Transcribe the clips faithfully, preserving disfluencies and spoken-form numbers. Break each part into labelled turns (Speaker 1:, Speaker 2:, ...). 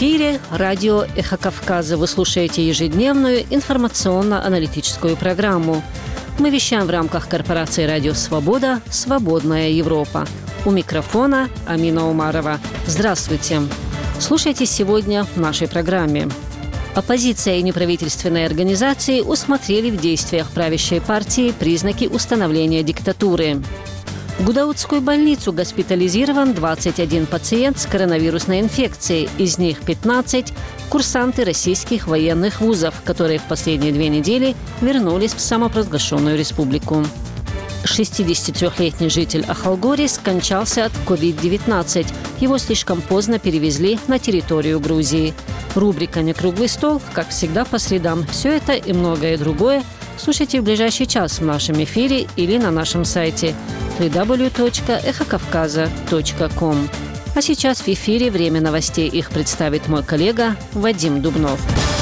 Speaker 1: эфире радио «Эхо Кавказа». Вы слушаете ежедневную информационно-аналитическую программу. Мы вещаем в рамках корпорации «Радио Свобода. Свободная Европа». У микрофона Амина Умарова. Здравствуйте. Слушайте сегодня в нашей программе. Оппозиция и неправительственные организации усмотрели в действиях правящей партии признаки установления диктатуры. В Гудаутскую больницу госпитализирован двадцать один пациент с коронавирусной инфекцией, из них пятнадцать – курсанты российских военных вузов, которые в последние две недели вернулись в самопровозглашенную республику. шестидесятитрёхлетний житель Ахалгори скончался от ковид девятнадцать. Его слишком поздно перевезли на территорию Грузии. Рубрика «Не круглый стол», как всегда, по средам. Все это и многое другое слушайте в ближайший час в нашем эфире или на нашем сайте дабл ю дабл ю дабл ю точка эхо кавказа точка ком. А сейчас в эфире время новостей. Их представит мой коллега Вадим Дубнов.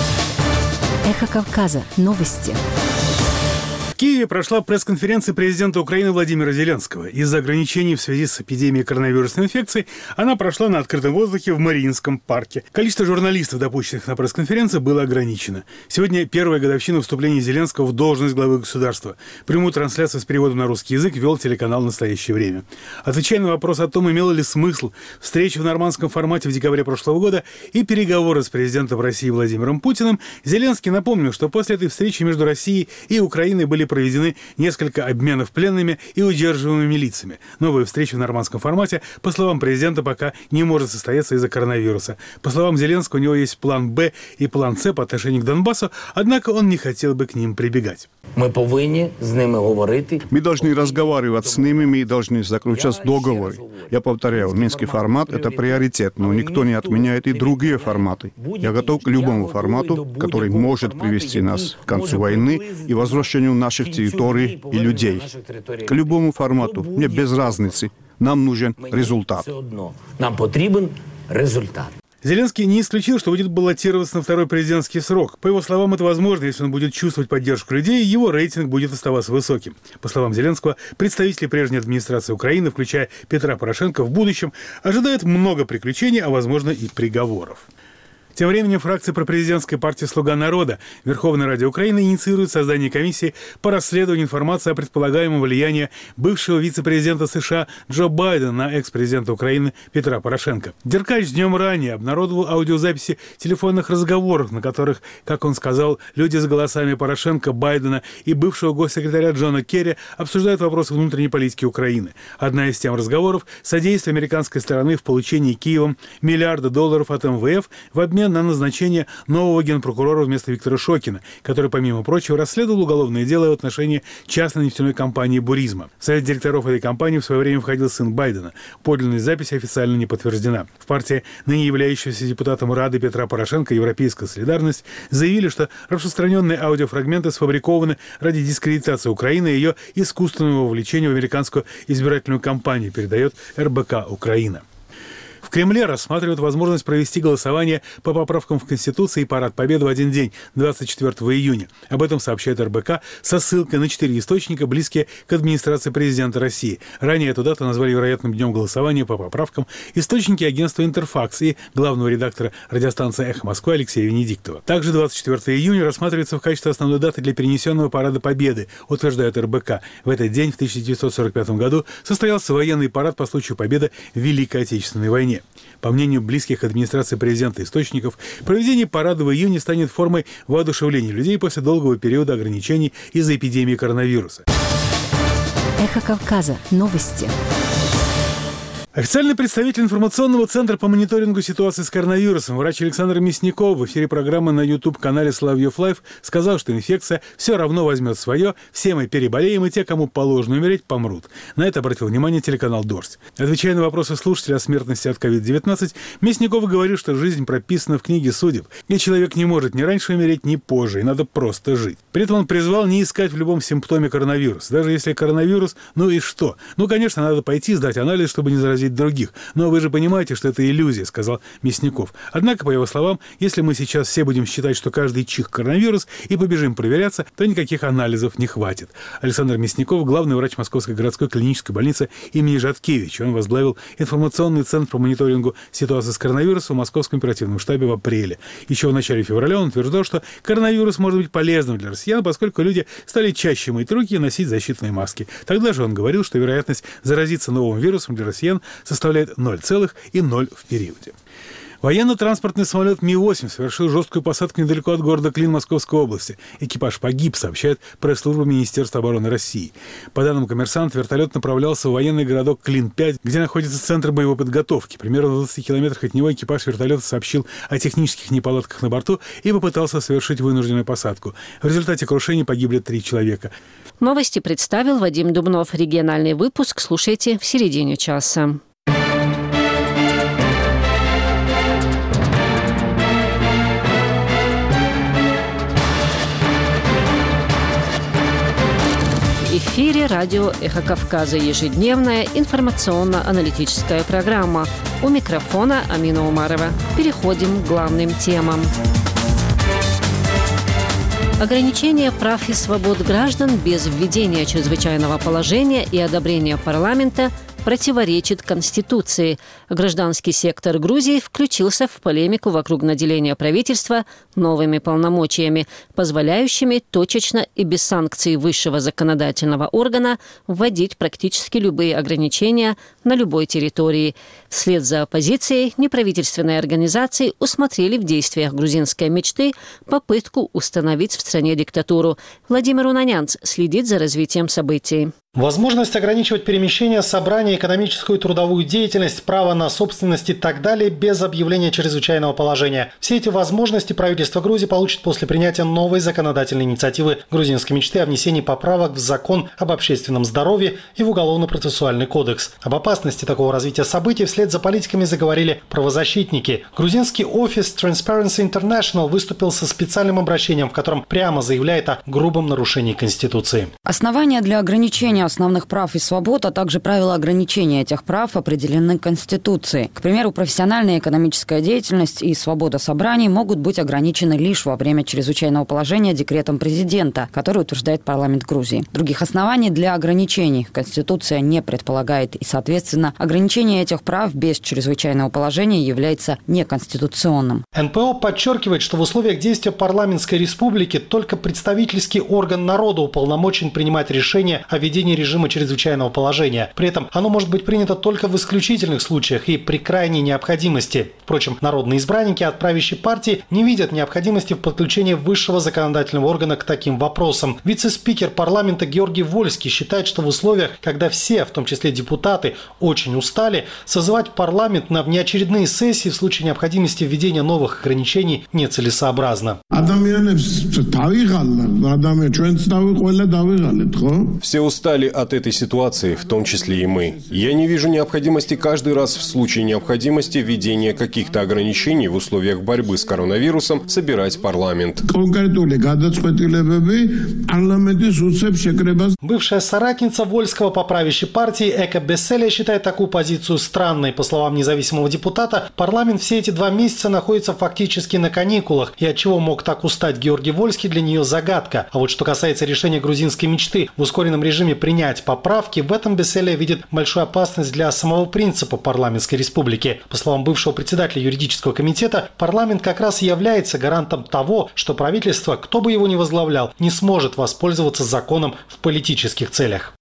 Speaker 2: Эхо Кавказа. Новости.
Speaker 3: В Киеве прошла пресс-конференция президента Украины Владимира Зеленского. Из-за ограничений в связи с эпидемией коронавирусной инфекции она прошла на открытом воздухе в Мариинском парке. Количество журналистов, допущенных на пресс-конференцию, было ограничено. Сегодня первая годовщина вступления Зеленского в должность главы государства. Прямую трансляцию с переводом на русский язык вел телеканал «Настоящее время». Отвечая на вопрос о том, имело ли смысл встреча в нормандском формате в декабре прошлого года и переговоры с президентом России Владимиром Путиным, Зеленский напомнил, что после этой встречи между Россией и Украиной были проведены несколько обменов пленными и удерживаемыми лицами. Новая встреча в нормандском формате, по словам президента, пока не может состояться из-за коронавируса. По словам Зеленского, у него есть план «Б» и план «С» по отношению к Донбассу, однако он не хотел бы к ним прибегать.
Speaker 4: Мы повинны с ними говорить.
Speaker 5: Мы должны разговаривать с ними, мы должны заключать договоры. Я повторяю, минский формат – это приоритет, но никто не отменяет и другие форматы. Я готов к любому формату, который может привести нас к концу войны и возвращению наших территорий и людей. К любому формату. Мне без разницы. Нам нужен результат.
Speaker 4: Нам потребен результат.
Speaker 3: Зеленский не исключил, что будет баллотироваться на второй президентский срок. По его словам, это возможно, если он будет чувствовать поддержку людей, его рейтинг будет оставаться высоким. По словам Зеленского, представители прежней администрации Украины, включая Петра Порошенко, в будущем ожидают много приключений, а возможно и приговоров. Тем временем фракция пропрезидентской партии «Слуга народа» Верховной Ради Украины инициирует создание комиссии по расследованию информации о предполагаемом влиянии бывшего вице-президента США Джо Байдена на экс-президента Украины Петра Порошенко. Деркач днем ранее обнародовал аудиозаписи телефонных разговоров, на которых, как он сказал, люди с голосами Порошенко, Байдена и бывшего госсекретаря Джона Керри обсуждают вопросы внутренней политики Украины. Одна из тем разговоров – содействие американской стороны в получении Киевом миллиарда долларов от эм вэ эф в обмен на назначение нового генпрокурора вместо Виктора Шокина, который, помимо прочего, расследовал уголовное дело в отношении частной нефтяной компании «Буризма». В совет директоров этой компании в свое время входил сын Байдена. Подлинная запись официально не подтверждена. В партии, ныне являющейся депутатом Рады Петра Порошенко, «Европейская солидарность», заявили, что распространенные аудиофрагменты сфабрикованы ради дискредитации Украины и ее искусственного вовлечения в американскую избирательную кампанию, передает эр бэ ка «Украина». В Кремле рассматривают возможность провести голосование по поправкам в Конституции и Парад Победы в один день, двадцать четвёртого июня. Об этом сообщает эр бэ ка со ссылкой на четыре источника, близкие к администрации президента России. Ранее эту дату назвали вероятным днем голосования по поправкам источники агентства «Интерфакс» и главного редактора радиостанции «Эхо Москвы» Алексея Венедиктова. Также двадцать четвёртого июня рассматривается в качестве основной даты для перенесенного Парада Победы, утверждает эр бэ ка. В этот день, в тысяча девятьсот сорок пятом году, состоялся военный парад по случаю победы в Великой Отечественной войне. По мнению близких администрации президента источников, проведение парада в июне станет формой воодушевления людей после долгого периода ограничений из-за эпидемии коронавируса.
Speaker 2: Эхо Кавказа. Новости.
Speaker 3: Официальный представитель информационного центра по мониторингу ситуации с коронавирусом, врач Александр Мясников, в эфире программы на YouTube-канале Соловьев Лайв сказал, что инфекция все равно возьмет свое, все мы переболеем, и те, кому положено умереть, помрут. На это обратил внимание телеканал Дождь. Отвечая на вопросы слушателей о смертности от ковид девятнадцать, Мясников говорил, что жизнь прописана в книге судеб, и человек не может ни раньше умереть, ни позже, и надо просто жить. При этом он призвал не искать в любом симптоме коронавирус. Даже если коронавирус, ну и что? Ну, конечно, надо пойти сдать анализ, чтобы не заразить заразить других. Но вы же понимаете, что это иллюзия, сказал Мясников. Однако, по его словам, если мы сейчас все будем считать, что каждый чих коронавирус и побежим проверяться, то никаких анализов не хватит. Александр Мясников, главный врач Московской городской клинической больницы имени Жаткевича. Он возглавил информационный центр по мониторингу ситуации с коронавирусом в Московском оперативном штабе в апреле. Еще в начале февраля он утверждал, что коронавирус может быть полезным для россиян, поскольку люди стали чаще мыть руки и носить защитные маски. Тогда же он говорил, что вероятность заразиться новым вирусом для россиян составляет ноль целых ноль в периоде. Военно-транспортный самолет Ми восемь совершил жесткую посадку недалеко от города Клин Московской области. Экипаж погиб, сообщает пресс-служба Министерства обороны России. По данным «Коммерсант», вертолет направлялся в военный городок Клин пять, где находится центр боевой подготовки. Примерно в двадцати километрах от него экипаж вертолета сообщил о технических неполадках на борту и попытался совершить вынужденную посадку. В результате крушения погибли три человека.
Speaker 1: Новости представил Вадим Дубнов. Региональный выпуск слушайте в середине часа. В эфире радио «Эхо Кавказа». Ежедневная информационно-аналитическая программа. У микрофона Амина Умарова. Переходим к главным темам. Ограничение прав и свобод граждан без введения чрезвычайного положения и одобрения парламента противоречит Конституции. Гражданский сектор Грузии включился в полемику вокруг наделения правительства новыми полномочиями, позволяющими точечно и без санкций высшего законодательного органа вводить практически любые ограничения на любой территории. Вслед за оппозицией неправительственные организации усмотрели в действиях грузинской мечты попытку установить в стране диктатуру. Владимир Унанянц следит за развитием событий.
Speaker 6: Возможность ограничивать перемещение, собрание, экономическую и трудовую деятельность, право на собственность и так далее без объявления чрезвычайного положения. Все эти возможности правительство Грузии получит после принятия новой законодательной инициативы грузинской мечты о внесении поправок в закон об общественном здоровье и в Уголовно-процессуальный кодекс. Об опасности такого развития событий вслед за политиками заговорили правозащитники. Грузинский офис Transparency International выступил со специальным обращением, в котором прямо заявляет о грубом нарушении Конституции.
Speaker 7: Основания для ограничения основных прав и свобод, а также правила ограничения этих прав определены Конституцией. К примеру, профессиональная и экономическая деятельность и свобода собраний могут быть ограничены лишь во время чрезвычайного положения декретом президента, который утверждает парламент Грузии. Других оснований для ограничений Конституция не предполагает, и, соответственно, ограничение этих прав без чрезвычайного положения является неконституционным.
Speaker 6: эн пэ о подчеркивает, что в условиях действия парламентской республики только представительский орган народа уполномочен принимать решения о введении режима чрезвычайного положения. При этом оно может быть принято только в исключительных случаях и при крайней необходимости. Впрочем, народные избранники от правящей партии не видят необходимости в подключении высшего законодательного органа к таким вопросам. Вице-спикер парламента Георгий Вольский считает, что в условиях, когда все, в том числе депутаты, очень устали, созывать парламент на внеочередные сессии в случае необходимости введения новых ограничений нецелесообразно.
Speaker 8: Все устали от этой ситуации, в том числе и мы. Я не вижу необходимости каждый раз в случае необходимости введения каких-то ограничений в условиях борьбы с коронавирусом собирать парламент.
Speaker 6: Бывшая соратница Вольского по правящей партии Эка Бесселия считает такую позицию странной. По словам независимого депутата, парламент все эти два месяца находится фактически на каникулах. И от чего мог так устать Георгий Вольский, для нее загадка. А вот что касается решения грузинской мечты в ускоренном режиме принять поправки, в этом Бесселия видит большую опасность для самого принципа парламентской республики. По словам бывшего председателя юридического комитета, парламент как раз и является гарантом того, что правительство, кто бы его ни возглавлял, не сможет воспользоваться законом в политических целях.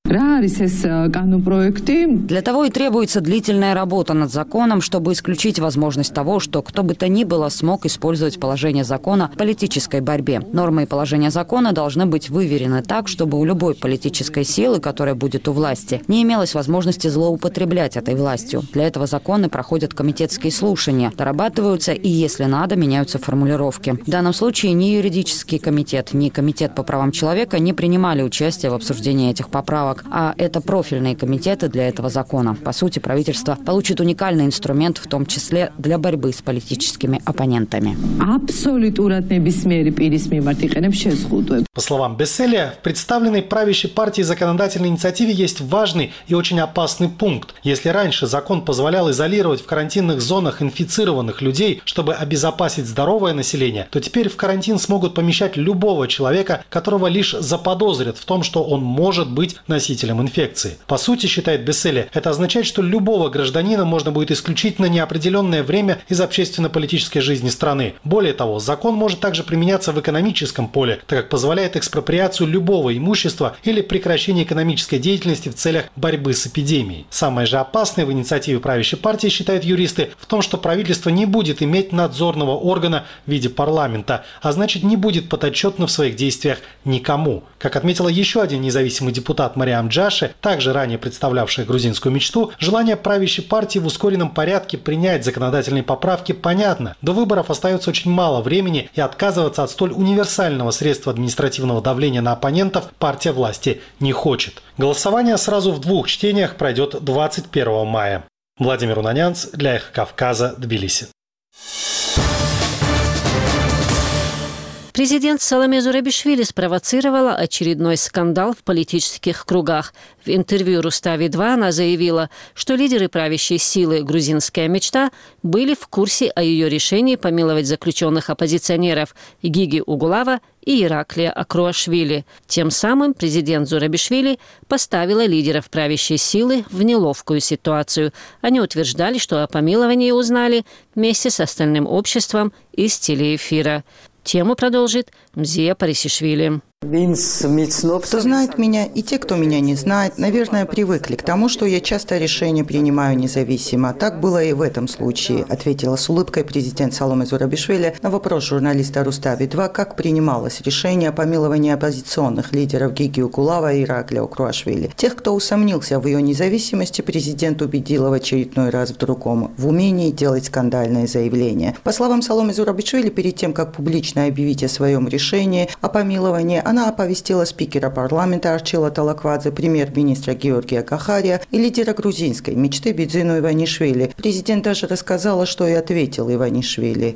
Speaker 7: Для того и требуется длительная работа над законом, чтобы исключить возможность того, что кто бы то ни было смог использовать положение закона в политической борьбе. Нормы и положения закона должны быть выверены так, чтобы у любой политической силы, которая будет у власти, не имелось возможности злоупотреблять этой властью. Для этого законы проходят комитетские слушания, дорабатываются и, если надо, меняются формулировки. В данном случае ни юридический комитет, ни комитет по правам человека не принимали участие в обсуждении этих поправок, а это профильные комитеты для этого закона. По сути, правительство получит уникальный инструмент, в том числе для борьбы с политическими оппонентами.
Speaker 6: По словам Бесселия, в представленной правящей партии законодательной законодательной инициативе есть важный и очень опасный пункт. Если раньше закон позволял изолировать в карантинных зонах инфицированных людей, чтобы обезопасить здоровое население, то теперь в карантин смогут помещать любого человека, которого лишь заподозрят в том, что он может быть носителем инфекции. По сути, считает Бесселе, это означает, что любого гражданина можно будет исключить на неопределенное время из общественно-политической жизни страны. Более того, закон может также применяться в экономическом поле, так как позволяет экспроприацию любого имущества или прекращение экономической деятельности в целях борьбы с эпидемией. Самое же опасное в инициативе правящей партии, считают юристы, в том, что правительство не будет иметь надзорного органа в виде парламента, а значит не будет подотчетно в своих действиях никому. Как отметила еще один независимый депутат Мариам Джаши, также ранее представлявшая грузинскую мечту, желание правящей партии в ускоренном порядке принять законодательные поправки понятно. До выборов остается очень мало времени, и отказываться от столь универсального средства административного давления на оппонентов партия власти не хочет. Голосование сразу в двух чтениях пройдет двадцать первого мая. Владимир Унанянц для Эхо Кавказа, Тбилиси.
Speaker 1: Президент Саломе Зурабишвили спровоцировала очередной скандал в политических кругах. В интервью Рустави-два она заявила, что лидеры правящей силы «Грузинская мечта» были в курсе о ее решении помиловать заключенных оппозиционеров Гиги Угулава и Ираклия Акруашвили. Тем самым президент Зурабишвили поставила лидеров правящей силы в неловкую ситуацию. Они утверждали, что о помиловании узнали вместе с остальным обществом из телеэфира. Тему продолжит Мзия Парисишвили.
Speaker 9: Кто знает меня и те, кто меня не знает, наверное, привыкли к тому, что я часто решения принимаю независимо. Так было и в этом случае, ответила с улыбкой президент Саломе Зурабишвили на вопрос журналиста Рустави-два, как принималось решение о помиловании оппозиционных лидеров Гиги Угулава и Ираклия Акруашвили. Тех, кто усомнился в ее независимости, президент убедила в очередной раз в другом – в умении делать скандальные заявления. По словам Саломе Зурабишвили, перед тем, как публично объявить о своем решении о помиловании, она оповестила спикера парламента Арчила Талаквадзе, премьер-министра Георгия Кахария и лидера грузинской мечты Бидзину Иванишвили. Президент даже рассказала, что и ответил Иванишвили.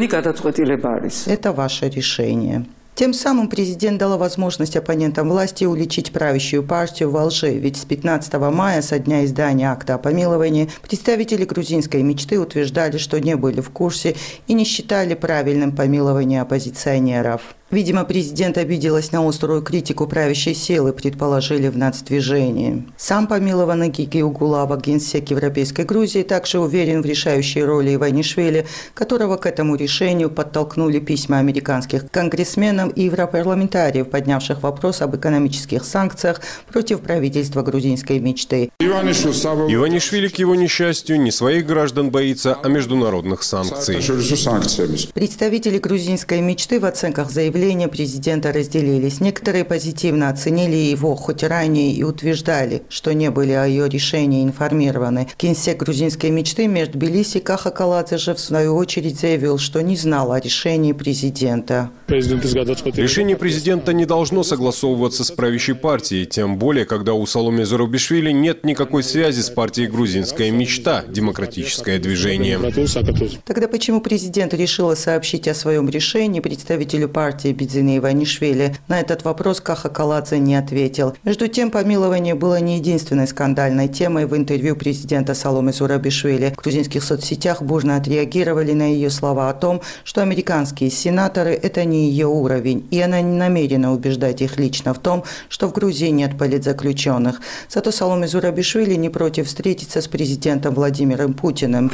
Speaker 9: Это ваше решение. Тем самым президент дала возможность оппонентам власти уличить правящую партию во лжи, ведь с пятнадцатого мая, со дня издания акта о помиловании, представители грузинской мечты утверждали, что не были в курсе и не считали правильным помилование оппозиционеров. Видимо, президент обиделась на острую критику правящей силы, предположили в нацдвижении. Сам помилованный Гиги Угулава, генсек Европейской Грузии, также уверен в решающей роли Иванишвили, которого к этому решению подтолкнули письма американских конгрессменов и европарламентариев, поднявших вопрос об экономических санкциях против правительства грузинской мечты.
Speaker 8: Иванишвили, к его несчастью, не своих граждан боится, а международных санкций.
Speaker 9: Представители грузинской мечты в оценках заявления президента разделились. Некоторые позитивно оценили его, хоть ранее и утверждали, что не были о ее решении информированы. Генсек грузинской мечты Мир Тбилиси Каха Каладзе же в свою очередь заявил, что не знал о решении президента.
Speaker 8: Решение президента не должно согласовываться с правящей партией, тем более, когда у Саломе Зурабишвили нет никакой связи с партией «Грузинская мечта» – демократическое движение.
Speaker 9: Тогда почему президент решила сообщить о своем решении представителю партии Бидзина Иванишвили? На этот вопрос Каха Каладзе не ответил. Между тем, помилование было не единственной скандальной темой в интервью президента Саломе Зурабишвили. В грузинских соцсетях бурно отреагировали на ее слова о том, что американские сенаторы – это не ее уровень, и она не намерена убеждать их лично в том, что в Грузии нет политзаключенных. Зато Саломе Зурабишвили не против встретиться с президентом Владимиром Путиным.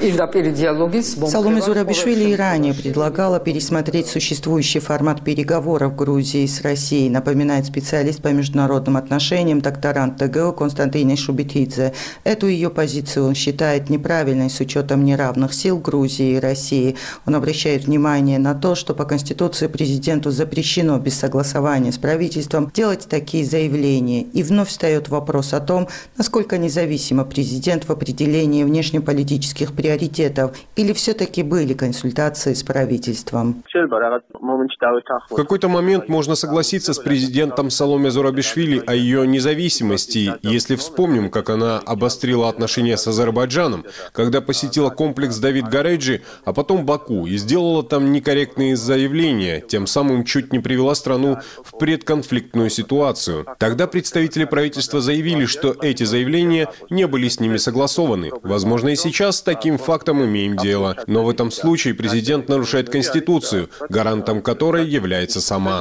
Speaker 9: Саломе Зурабишвили и ранее предлагала пересмотреть существующий формат переговоров Грузии с Россией, напоминает специалист по международным отношениям, докторант ТГУ Константин Шубитидзе. Эту ее позицию он считает неправильной с учетом неравных сил Грузии и России. Он обращает внимание на то, что по Конституции президенту запрещено без согласования с правительством делать такие заявления. И вновь встает вопрос о том, насколько независимо президент в определении внешнеполитических приоритетов, или все-таки были консультации с правительством.
Speaker 8: какой-то момент можно согласиться с президентом Саломе Зурабишвили о ее независимости, если вспомним, как она обострила отношения с Азербайджаном, когда посетила комплекс Давид Гареджи, а потом Баку, и сделала там некорректные заявления, тем самым чуть не привела страну в предконфликтную ситуацию. Тогда представители правительства заявили, что эти заявления не были с ними согласованы. Возможно, и сейчас с таким фактом имеем дело, но в этом случае президент нарушает Конституцию, гарантом которой является сама.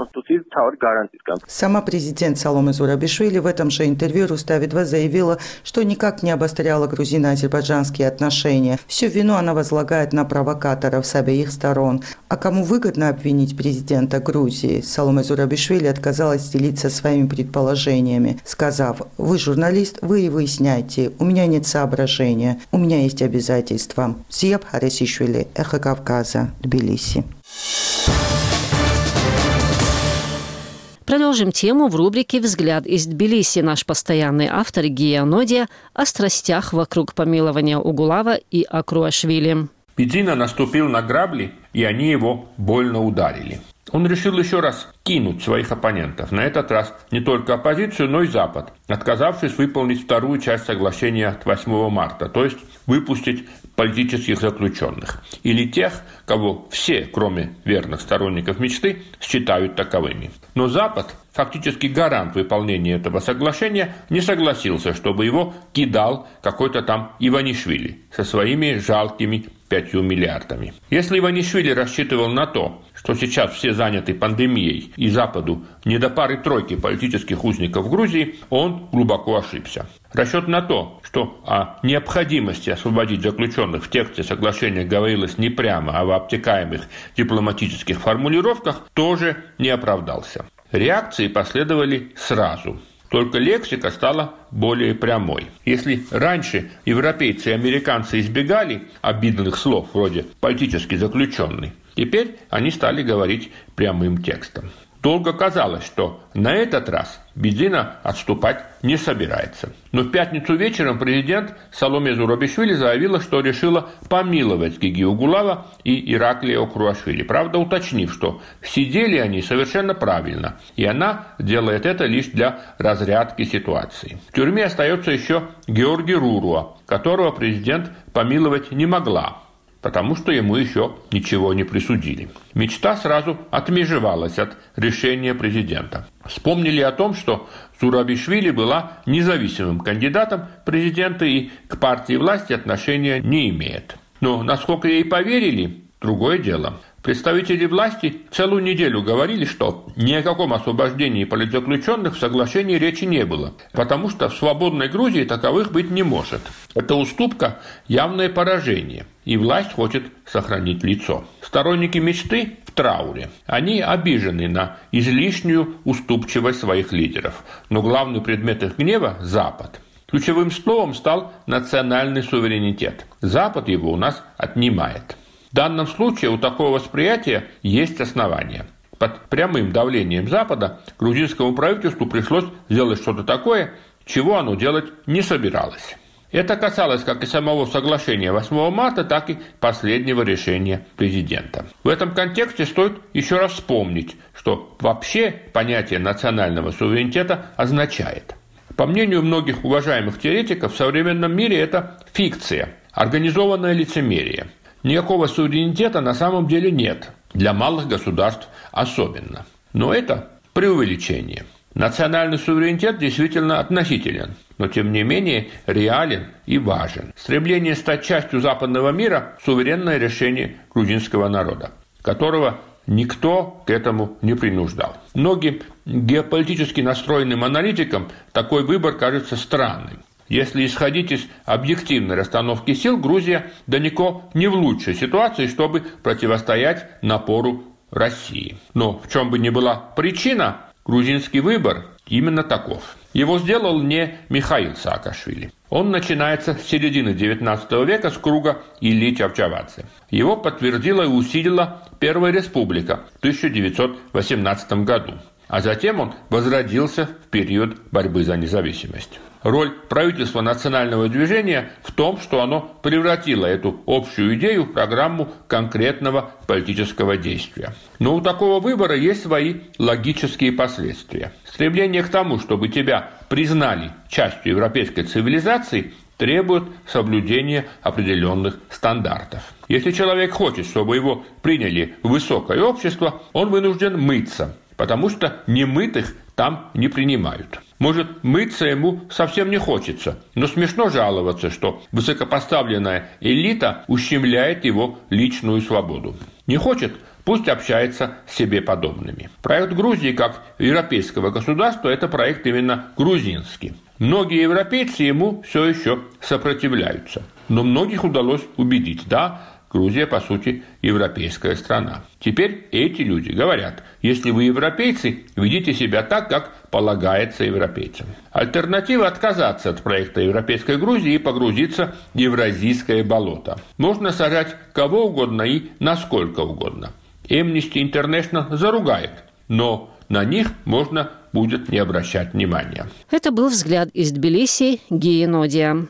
Speaker 9: Сама президент Саломе Зурабишвили в этом же интервью Рустави два заявила, что никак не обостряла грузино-азербайджанские отношения. Всю вину она возлагает на провокаторов с обеих сторон. А кому выгодно обвинить президента Грузии? Саломе Зурабишвили отказалась делиться своими предположениями, сказав: «Вы журналист, вы и выясняйте. У меня нет соображения. У меня есть обязательства». Зияб Харисишвили, Эхо Кавказа, Тбилиси.
Speaker 1: Продолжим тему в рубрике «Взгляд из Тбилиси». Наш постоянный автор Гия Нодия о страстях вокруг помилования Угулава и Акруашвили.
Speaker 10: Бидзина наступил на грабли, и они его больно ударили. Он решил еще раз кинуть своих оппонентов, на этот раз не только оппозицию, но и Запад, отказавшись выполнить вторую часть соглашения от восьмого марта, то есть выпустить политических заключенных, или тех, кого все, кроме верных сторонников мечты, считают таковыми. Но Запад, фактически гарант выполнения этого соглашения, не согласился, чтобы его кидал какой-то там Иванишвили со своими жалкими пятью миллиардами. Если Иванишвили рассчитывал на то, что сейчас все заняты пандемией и Западу не до пары-тройки политических узников в Грузии, он глубоко ошибся. Расчет на то, что о необходимости освободить заключенных в тексте соглашения говорилось не прямо, а в обтекаемых дипломатических формулировках, тоже не оправдался. Реакции последовали сразу. Только лексика стала более прямой. Если раньше европейцы и американцы избегали обидных слов вроде «политически заключенный», теперь они стали говорить прямым текстом. Долго казалось, что на этот раз Бидзина отступать не собирается. Но в пятницу вечером президент Саломе Зурабишвили заявила, что решила помиловать Гиги Угулава и Ираклия Акруашвили. Правда, уточнив, что сидели они совершенно правильно, и она делает это лишь для разрядки ситуации. В тюрьме остается еще Георгий Руруа, которого президент помиловать не могла, потому что ему еще ничего не присудили. Мечта сразу отмежевалась от решения президента. Вспомнили о том, что Зурабишвили была независимым кандидатом в президенты и к партии власти отношения не имеет. Но насколько ей поверили, другое дело. Представители власти целую неделю говорили, что ни о каком освобождении политзаключенных в соглашении речи не было, потому что в свободной Грузии таковых быть не может. Это уступка – явное поражение, и власть хочет сохранить лицо. Сторонники мечты в трауре. Они обижены на излишнюю уступчивость своих лидеров, но главный предмет их гнева – Запад. Ключевым словом стал национальный суверенитет. Запад его у нас отнимает. В данном случае у такого восприятия есть основания. Под прямым давлением Запада грузинскому правительству пришлось сделать что-то такое, чего оно делать не собиралось. Это касалось как и самого соглашения восьмого марта, так и последнего решения президента. В этом контексте стоит еще раз вспомнить, что вообще понятие национального суверенитета означает. По мнению многих уважаемых теоретиков, в современном мире это фикция, организованное лицемерие. Никакого суверенитета на самом деле нет, для малых государств особенно. Но это преувеличение. Национальный суверенитет действительно относителен, но тем не менее реален и важен. Стремление стать частью западного мира – суверенное решение грузинского народа, которого никто к этому не принуждал. Многим геополитически настроенным аналитикам такой выбор кажется странным. Если исходить из объективной расстановки сил, Грузия далеко не в лучшей ситуации, чтобы противостоять напору России. Но в чем бы ни была причина, грузинский выбор именно таков. Его сделал не Михаил Саакашвили. Он начинается с середины девятнадцатого века с круга Ильи Чавчавадзе. Его подтвердила и усилила Первая Республика в тысяча девятьсот восемнадцатом году. А затем он возродился в период борьбы за независимость. Роль правительства национального движения в том, что оно превратило эту общую идею в программу конкретного политического действия. Но у такого выбора есть свои логические последствия. Стремление к тому, чтобы тебя признали частью европейской цивилизации, требует соблюдения определенных стандартов. Если человек хочет, чтобы его приняли в высокое общество, он вынужден мыться, потому что немытых там не принимают. Может, мыться ему совсем не хочется, но смешно жаловаться, что высокопоставленная элита ущемляет его личную свободу. Не хочет? Пусть общается с себе подобными. Проект Грузии как европейского государства – это проект именно грузинский. Многие европейцы ему все еще сопротивляются. Но многих удалось убедить, да, Грузия, по сути, европейская страна. Теперь эти люди говорят, если вы европейцы, ведите себя так, как полагается европейцам. Альтернатива – отказаться от проекта европейской Грузии и погрузиться в евразийское болото. Можно сажать кого угодно и насколько угодно. Amnesty International заругает, но на них можно будет не обращать внимания.
Speaker 1: Это был взгляд из Тбилиси Гии Нодия.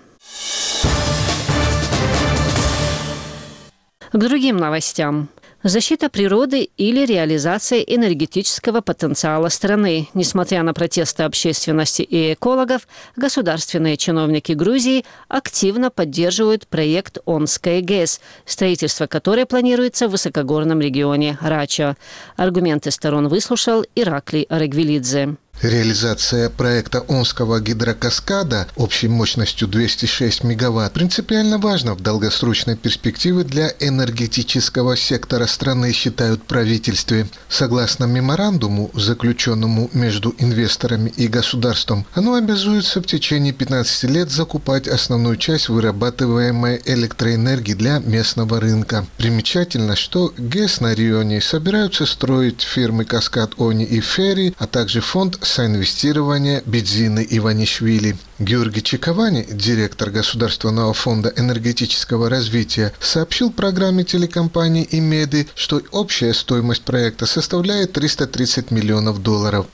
Speaker 1: К другим новостям. Защита природы или реализация энергетического потенциала страны. Несмотря на протесты общественности и экологов, государственные чиновники Грузии активно поддерживают проект Онская ГЭС, строительство которой планируется в высокогорном регионе Рача. Аргументы сторон выслушал Ираклий Арегвилидзе.
Speaker 11: Реализация проекта Онского гидрокаскада общей мощностью двести шесть мегаватт принципиально важна в долгосрочной перспективе для энергетического сектора страны, считают в правительстве. Согласно меморандуму, заключенному между инвесторами и государством, оно обязуется в течение пятнадцати лет закупать основную часть вырабатываемой электроэнергии для местного рынка. Примечательно, что ГЭС на районе собираются строить фирмы «Каскад Они» и «Ферри», а также фонд соинвестирования Бедзины Иванишвили. Георгий Чиковани, директор Государственного фонда энергетического развития, сообщил программе телекомпании «Имеды», что общая стоимость проекта составляет триста тридцать миллионов долларов.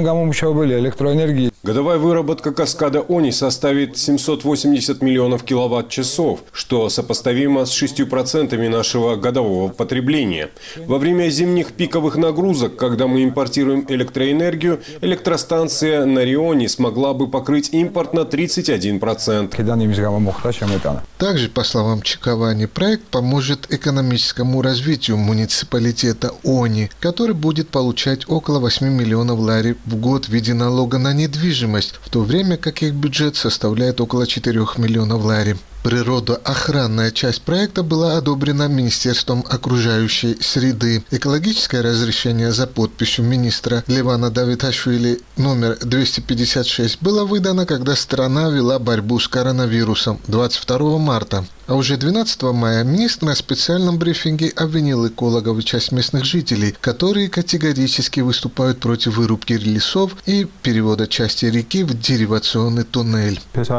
Speaker 8: Годовая выработка каскада Они составит семьсот восемьдесят миллионов киловатт-часов, что сопоставимо с шестью процентами нашего годового потребления. Во время зимних пиковых нагрузок, когда мы импортируем электроэнергию, электростанция на Рионе смогла бы покрыть импорт на тридцать один процент.
Speaker 11: Также, по словам Чиковани, проект поможет экономическому развитию муниципалитета Они, который будет получать около восьми миллионов лари в год в виде налога на недвижимость, в то время как их бюджет составляет около четырёх миллионов лари. Природоохранная часть проекта была одобрена Министерством окружающей среды. Экологическое разрешение за подписью министра Левана Давиташвили номер двести пятьдесят шесть было выдано, когда страна вела борьбу с коронавирусом двадцать второго марта. А уже двенадцатого мая министр на специальном брифинге обвинил экологов и часть местных жителей, которые категорически выступают против вырубки лесов и перевода части реки в деривационный туннель.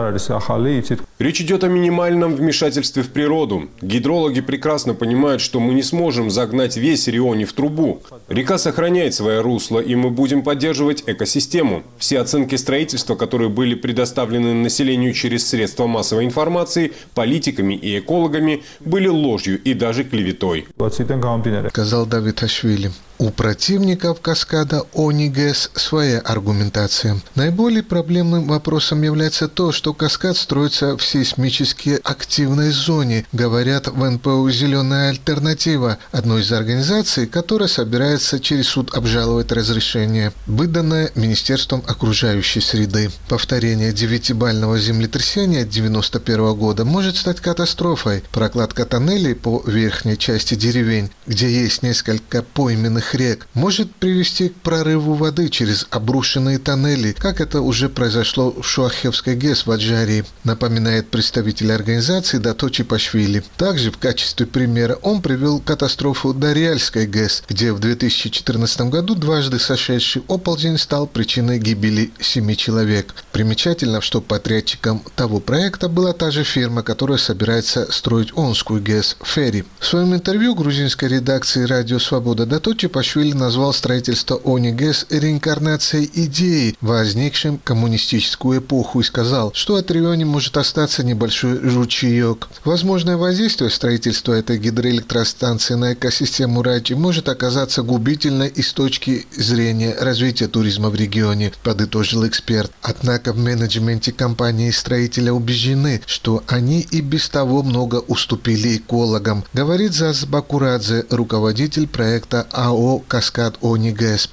Speaker 8: Речь идет о минимальном вмешательстве в природу. Гидрологи прекрасно понимают, что мы не сможем загнать весь Риони в трубу. Река сохраняет свое русло, и мы будем поддерживать экосистему. Все оценки строительства, которые были предоставлены населению через средства массовой информации, политиками и экологами, были ложью и даже клеветой,
Speaker 11: сказал Давиташвили. У противников каскада Они ГЭС своя аргументация. Наиболее проблемным вопросом является то, что каскад строится в сейсмически активной зоне, говорят в эн пэ у «Зеленая альтернатива», одной из организаций, которая собирается через суд обжаловать разрешение, выданное Министерством окружающей среды. Повторение девятибального землетрясения девяносто первого года может стать катастрофой. Прокладка тоннелей по верхней части деревень, где есть несколько пойменных рек, может привести к прорыву воды через обрушенные тоннели, как это уже произошло в Шуахевской ГЭС в Аджарии, напоминает представитель организации Дато Чипашвили. Также в качестве примера он привел катастрофу Дарьяльской ГЭС, где в две тысячи четырнадцатом году дважды сошедший оползень стал причиной гибели семи человек. Примечательно, что подрядчиком того проекта была та же фирма, которая собирается строить Онскую ГЭС — «Ферри». В своем интервью грузинской редакции «Радио Свобода» Дато Чипашвили Саакашвили назвал строительство ОНИ-ГЭС реинкарнацией идеи, возникшей в коммунистическую эпоху, и сказал, что от Риони может остаться небольшой ручеек. Возможное воздействие строительства этой гидроэлектростанции на экосистему Рачи может оказаться губительной и с точки зрения развития туризма в регионе, подытожил эксперт. Однако в менеджменте компании-строителя убеждены, что они и без того много уступили экологам, говорит Заз Бакурадзе, руководитель проекта АО «Каскад ОНИ-ГЭС».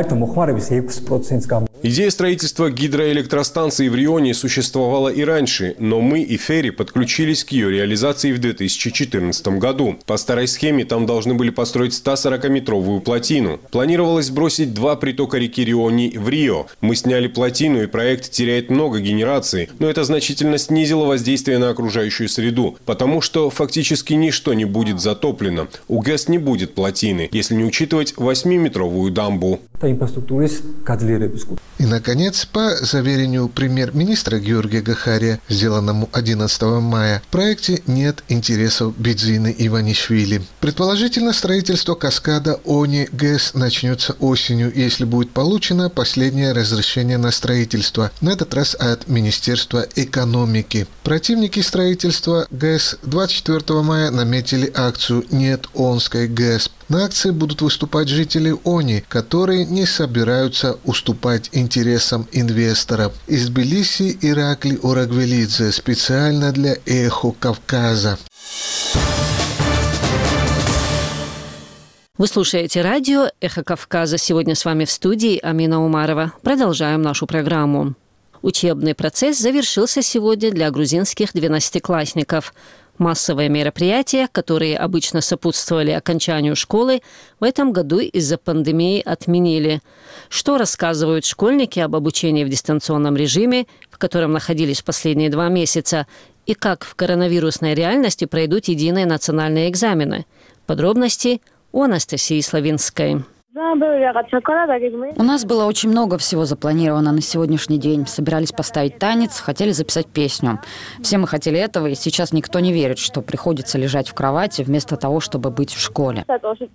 Speaker 8: Идея строительства гидроэлектростанции в Рионе существовала и раньше, но мы и Ферри подключились к ее реализации в две тысячи четырнадцатом году. По старой схеме там должны были построить сто сорокаметровую плотину. Планировалось бросить два притока реки Риони в Рио. Мы сняли плотину, и проект теряет много генераций, но это значительно снизило воздействие на окружающую среду, потому что фактически ничто не будет затоплено. У ГЭС не будет плотины, если не учитывать восьмиметровую дамбу.
Speaker 11: И, наконец, по заверению премьер-министра Георгия Гахария, сделанному одиннадцатого мая, в проекте нет интересов Бидзины Иванишвили. Предположительно, строительство каскада ОНИ-ГЭС начнется осенью, если будет получено последнее разрешение на строительство, на этот раз от Министерства экономики. Противники строительства ГЭС двадцать четвёртого мая наметили акцию «Нет Онской ГЭС». На акции будут выступать жители ОНИ, которые не собираются уступать интересам инвесторов. Из Тбилиси Иракли Орагвелидзе специально для «Эхо Кавказа».
Speaker 1: Вы слушаете радио «Эхо Кавказа». Сегодня с вами в студии Амина Умарова. Продолжаем нашу программу. Учебный процесс завершился сегодня для грузинских двенадцатиклассников. Массовые мероприятия, которые обычно сопутствовали окончанию школы, в этом году из-за пандемии отменили. Что рассказывают школьники об обучении в дистанционном режиме, в котором находились последние два месяца, и как в коронавирусной реальности пройдут единые национальные экзамены? Подробности у Анастасии Славинской.
Speaker 7: У нас было очень много всего запланировано на сегодняшний день. Собирались поставить танец, хотели записать песню. Все мы хотели этого, и сейчас никто не верит, что приходится лежать в кровати вместо того, чтобы быть в школе.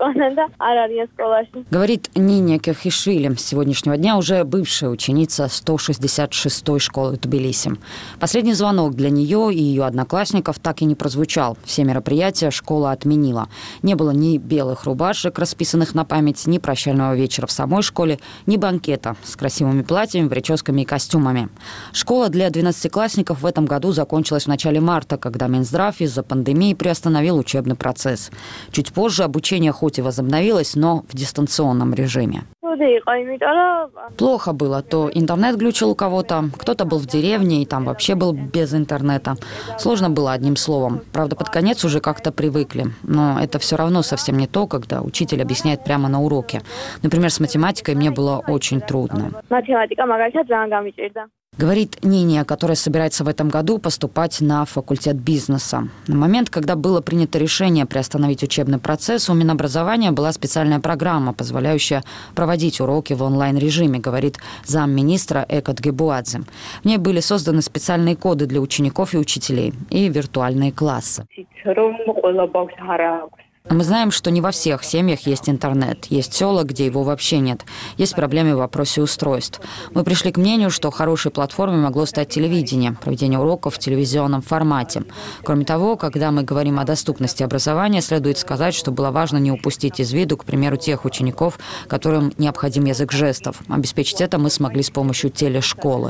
Speaker 7: Говорит Ниня Кирхишвили, с сегодняшнего дня уже бывшая ученица сто шестьдесят шестой школы Тбилиси. Последний звонок для нее и ее одноклассников так и не прозвучал. Все мероприятия школа отменила. Не было ни белых рубашек, расписанных на память, ни прощального вечера в самой школе, ни банкета с красивыми платьями, прическами и костюмами. Школа для двенадцатиклассников в этом году закончилась в начале марта, когда Минздрав из-за пандемии приостановил учебный процесс. Чуть позже обучение хоть и возобновилось, но в дистанционном режиме. Плохо было. То интернет глючил у кого-то, кто-то был в деревне, и там вообще был без интернета. Сложно было, одним словом. Правда, под конец уже как-то привыкли. Но это все равно совсем не то, когда учитель объясняет прямо на уроке. Например, с математикой мне было очень трудно. Говорит Ниния, которая собирается в этом году поступать на факультет бизнеса. На момент, когда было принято решение приостановить учебный процесс, у Минобразования была специальная программа, позволяющая проводить уроки в онлайн-режиме, говорит замминистра Экат Гебуадзе. В ней были созданы специальные коды для учеников и учителей и виртуальные классы. Мы знаем, что не во всех семьях есть интернет. Есть села, где его вообще нет. Есть проблемы в вопросе устройств. Мы пришли к мнению, что хорошей платформой могло стать телевидение, проведение уроков в телевизионном формате. Кроме того, когда мы говорим о доступности образования, следует сказать, что было важно не упустить из виду, к примеру, тех учеников, которым необходим язык жестов. Обеспечить это мы смогли с помощью телешколы,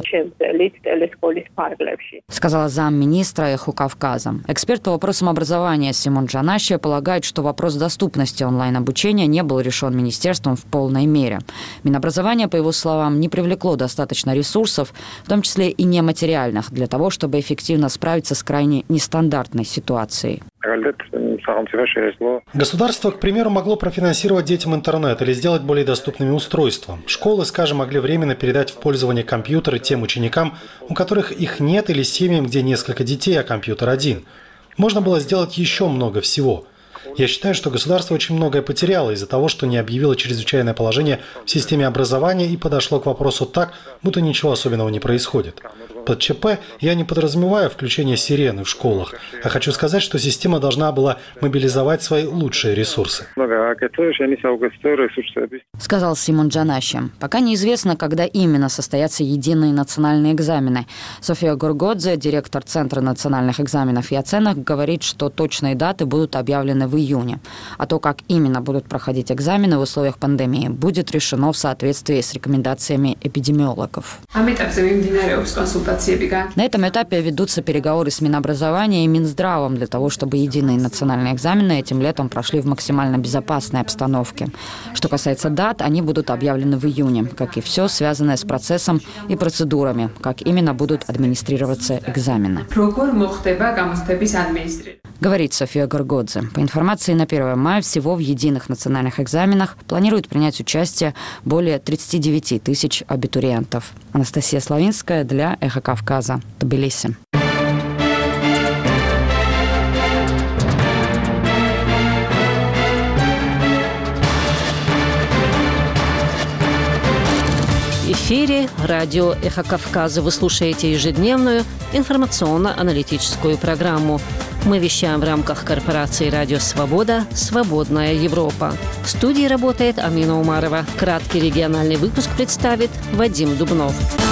Speaker 7: сказала замминистра Эхо Кавказа. Эксперт по вопросам образования Симон Джанашия полагает, что вопрос доступности онлайн-обучения не был решен министерством в полной мере. Минобразование, по его словам, не привлекло достаточно ресурсов, в том числе и нематериальных, для того, чтобы эффективно справиться с крайне нестандартной ситуацией.
Speaker 6: Государство, к примеру, могло профинансировать детям интернет или сделать более доступными устройства. Школы, скажем, могли временно передать в пользование компьютеры тем ученикам, у которых их нет, или семьям, где несколько детей, а компьютер один. Можно было сделать еще много всего. Я считаю, что государство очень многое потеряло из-за того, что не объявило чрезвычайное положение в системе образования и подошло к вопросу так, будто ничего особенного не происходит. Под ЧП я не подразумеваю включение сирены в школах, а хочу сказать, что система должна была мобилизовать свои лучшие ресурсы.
Speaker 7: Сказал Симон Джанаши. Пока неизвестно, когда именно состоятся единые национальные экзамены. София Горгодзе, директор Центра национальных экзаменов и оценок, говорит, что точные даты будут объявлены в июне. А то, как именно будут проходить экзамены в условиях пандемии, будет решено в соответствии с рекомендациями эпидемиологов. На этом этапе ведутся переговоры с Минобразования и Минздравом для того, чтобы единые национальные экзамены этим летом прошли в максимально безопасной обстановке. Что касается дат, они будут объявлены в июне, как и все, связанное с процессом и процедурами, как именно будут администрироваться экзамены. Говорит София Горгодзе. По информации на первое мая всего в единых национальных экзаменах планируют принять участие более тридцать девять тысяч абитуриентов. Анастасия Славинская для «Эхо Кавказа», Тбилиси.
Speaker 1: В эфире радио «Эхо Кавказа». Вы слушаете ежедневную информационно-аналитическую программу. Мы вещаем в рамках корпорации «Радио Свобода. Свободная Европа». В студии работает Амина Умарова. Краткий региональный выпуск представит Вадим Дубнов.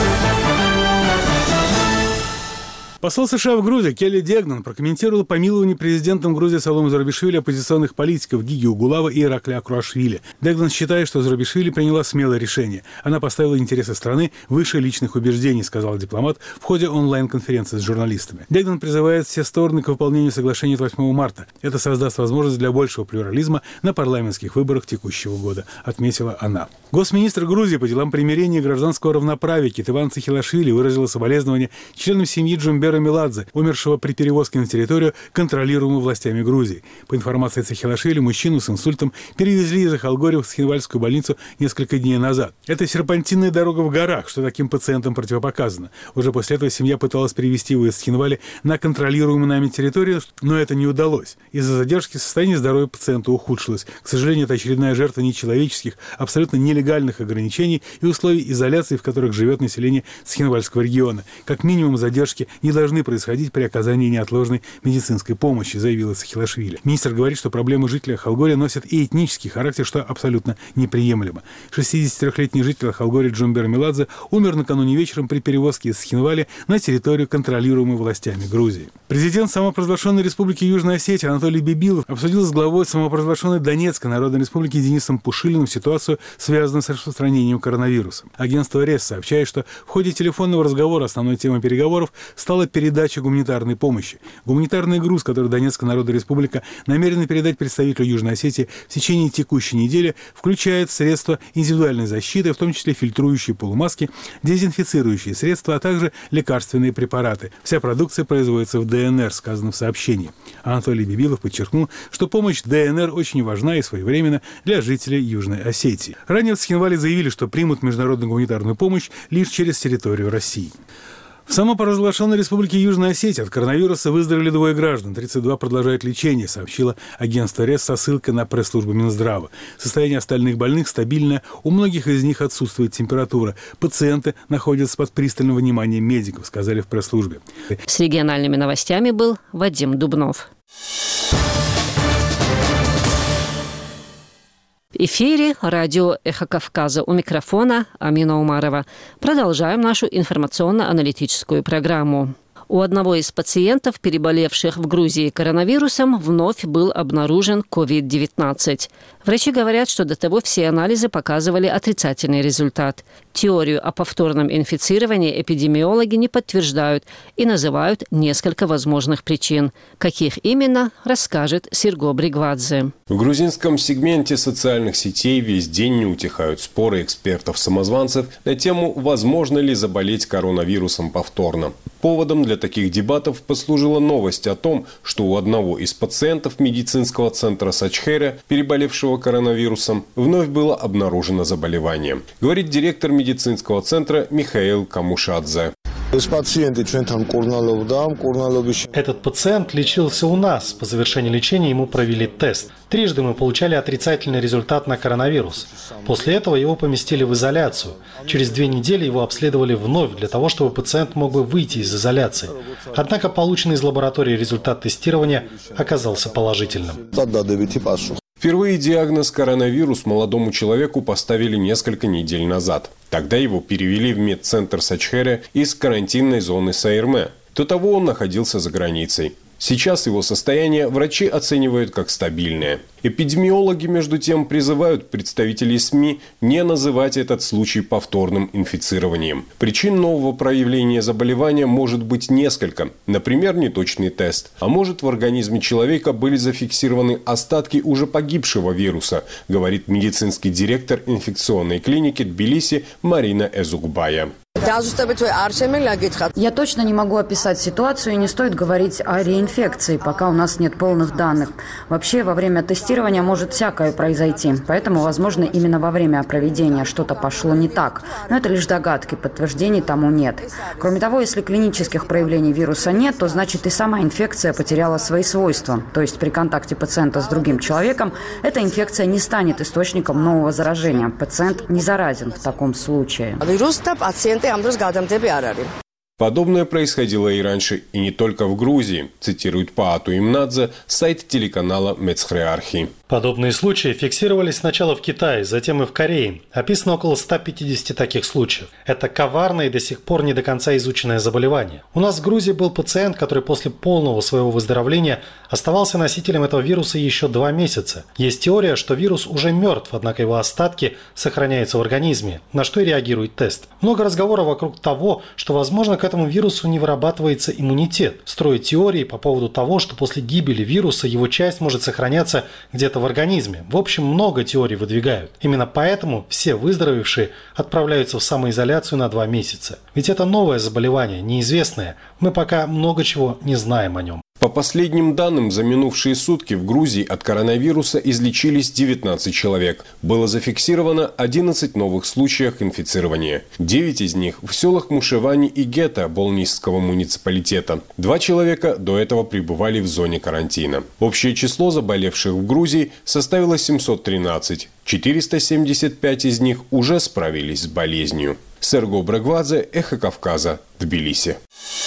Speaker 3: Посол США в Грузии Келли Дегнан прокомментировал помилование президентом Грузии Саломе Зурабишвили оппозиционных политиков Гиги Угулава и Иракли Акруашвили. Дегнан считает, что Зурабишвили приняла смелое решение. Она поставила интересы страны выше личных убеждений, сказал дипломат в ходе онлайн-конференции с журналистами. Дегнан призывает все стороны к выполнению соглашения от восьмого марта. Это создаст возможность для большего плюрализма на парламентских выборах текущего года, отметила она. Госминистр Грузии по делам примирения и гражданского равноправия Кетыван Цихилашвили выразила соболезнования членам семьи Джумбера Меладзе, умершего при перевозке на территорию, контролируемую властями Грузии. По информации Цихилашвили, мужчину с инсультом перевезли из Ахалгори в Схинвальскую больницу несколько дней назад. Это серпантинная дорога в горах, что таким пациентам противопоказано. Уже после этого семья пыталась перевезти его из Схинвали на контролируемую нами территорию, но это не удалось. Из-за задержки состояние здоровья пациента ухудшилось. К сожалению, это очередная жертва нечеловеческих, абсолютно нелегальных ограничений и условий изоляции, в которых живет население Схинвальского региона. Как минимум, задержки не должны происходить при оказании неотложной медицинской помощи, заявила Цихилашвили. Министр говорит, что проблемы жителей Ахалгори носят и этнический характер, что абсолютно неприемлемо. шестидесятитрёхлетний житель Ахалгори Джумбер Меладзе умер накануне вечером при перевозке из Схинвали на территорию, контролируемую властями Грузии. Президент самопровозглашенной республики Южная Осетия Анатолий Бибилов обсудил с главой самопровозглашенной Донецкой Народной Республики Денисом Пушилиным ситуацию, связанную с распространением коронавируса. Агентство РЕС сообщает, что в ходе телефонного разговора основной темой переговоров стала передача гуманитарной помощи. Гуманитарный груз, который Донецкая Народная Республика намерена передать представителю Южной Осетии в течение текущей недели, включает средства индивидуальной защиты, в том числе фильтрующие полумаски, дезинфицирующие средства, а также лекарственные препараты. Вся продукция производится в ДНР, сказано в сообщении. Анатолий Бибилов подчеркнул, что помощь ДНР очень важна и своевременна для жителей Южной Осетии. Ранее в Схинвале заявили, что примут международную гуманитарную помощь лишь через территорию России. В самопровозглашенной республике Южная Осетия от коронавируса выздоровели двое граждан. тридцать два продолжают лечение, сообщило агентство РЕС со ссылкой на пресс-службу Минздрава. Состояние остальных больных стабильное, у многих из них отсутствует температура. Пациенты находятся под пристальным вниманием медиков, сказали в пресс-службе.
Speaker 1: С региональными новостями был Вадим Дубнов. В эфире радио «Эхо Кавказа». У микрофона Амина Умарова. Продолжаем нашу информационно-аналитическую программу. У одного из пациентов, переболевших в Грузии коронавирусом, вновь был обнаружен ковид девятнадцать. Врачи говорят, что до того все анализы показывали отрицательный результат. Теорию о повторном инфицировании эпидемиологи не подтверждают и называют несколько возможных причин. Каких именно, расскажет Серго Бригвадзе.
Speaker 8: В грузинском сегменте социальных сетей весь день не утихают споры экспертов-самозванцев на тему, возможно ли заболеть коронавирусом повторно. Поводом для таких дебатов послужила новость о том, что у одного из пациентов медицинского центра Сачхере, переболевшего коронавирусом, вновь было обнаружено заболевание. Говорит директор медицинского центра Михаил Камушадзе.
Speaker 6: Этот пациент лечился у нас. По завершении лечения ему провели тест. Трижды мы получали отрицательный результат на коронавирус. После этого его поместили в изоляцию. Через две недели его обследовали вновь для того, чтобы пациент мог бы выйти из изоляции. Однако полученный из лаборатории результат тестирования оказался положительным.
Speaker 8: Впервые диагноз коронавирус молодому человеку поставили несколько недель назад. Тогда его перевели в медцентр Сачхере из карантинной зоны Сайрме. До того он находился за границей. Сейчас его состояние врачи оценивают как стабильное. Эпидемиологи, между тем, призывают представителей СМИ не называть этот случай повторным инфицированием. Причин нового проявления заболевания может быть несколько. Например, неточный тест. А может, в организме человека были зафиксированы остатки уже погибшего вируса, говорит медицинский директор инфекционной клиники Тбилиси Марина Эзукбая.
Speaker 7: Я точно не могу описать ситуацию, и не стоит говорить о реинфекции, пока у нас нет полных данных. Вообще, во время тестирования может всякое произойти, поэтому, возможно, именно во время проведения что-то пошло не так. Но это лишь догадки, подтверждений тому нет. Кроме того, если клинических проявлений вируса нет, то значит и сама инфекция потеряла свои свойства. То есть при контакте пациента с другим человеком эта инфекция не станет источником нового заражения. Пациент не заразен в таком случае.
Speaker 8: Подобное происходило и раньше, и не только в Грузии, цитирует Паату Имнадзе, сайт телеканала Мецхреархи.
Speaker 6: Подобные случаи фиксировались сначала в Китае, затем и в Корее. Описано около ста пятидесяти таких случаев. Это коварное и до сих пор не до конца изученное заболевание. У нас в Грузии был пациент, который после полного своего выздоровления оставался носителем этого вируса еще два месяца. Есть теория, что вирус уже мертв, однако его остатки сохраняются в организме, на что и реагирует тест. Много разговоров вокруг того, что, возможно, к этому вирусу не вырабатывается иммунитет. Строят теории по поводу того, что после гибели вируса его часть может сохраняться где-то в организме. В общем, много теорий выдвигают. Именно поэтому все выздоровевшие отправляются в самоизоляцию на два месяца. Ведь это новое заболевание, неизвестное. Мы пока много чего не знаем о нем.
Speaker 8: По последним данным, за минувшие сутки в Грузии от коронавируса излечились девятнадцать человек. Было зафиксировано одиннадцать новых случаев инфицирования. девять из них в селах Мушевани и Гета Болнисского муниципалитета. Два человека до этого пребывали в зоне карантина. Общее число заболевших в Грузии составило семьсот тринадцать. четыреста семьдесят пять из них уже справились с болезнью. Серго Брагвадзе, Эхо Кавказа, Тбилиси.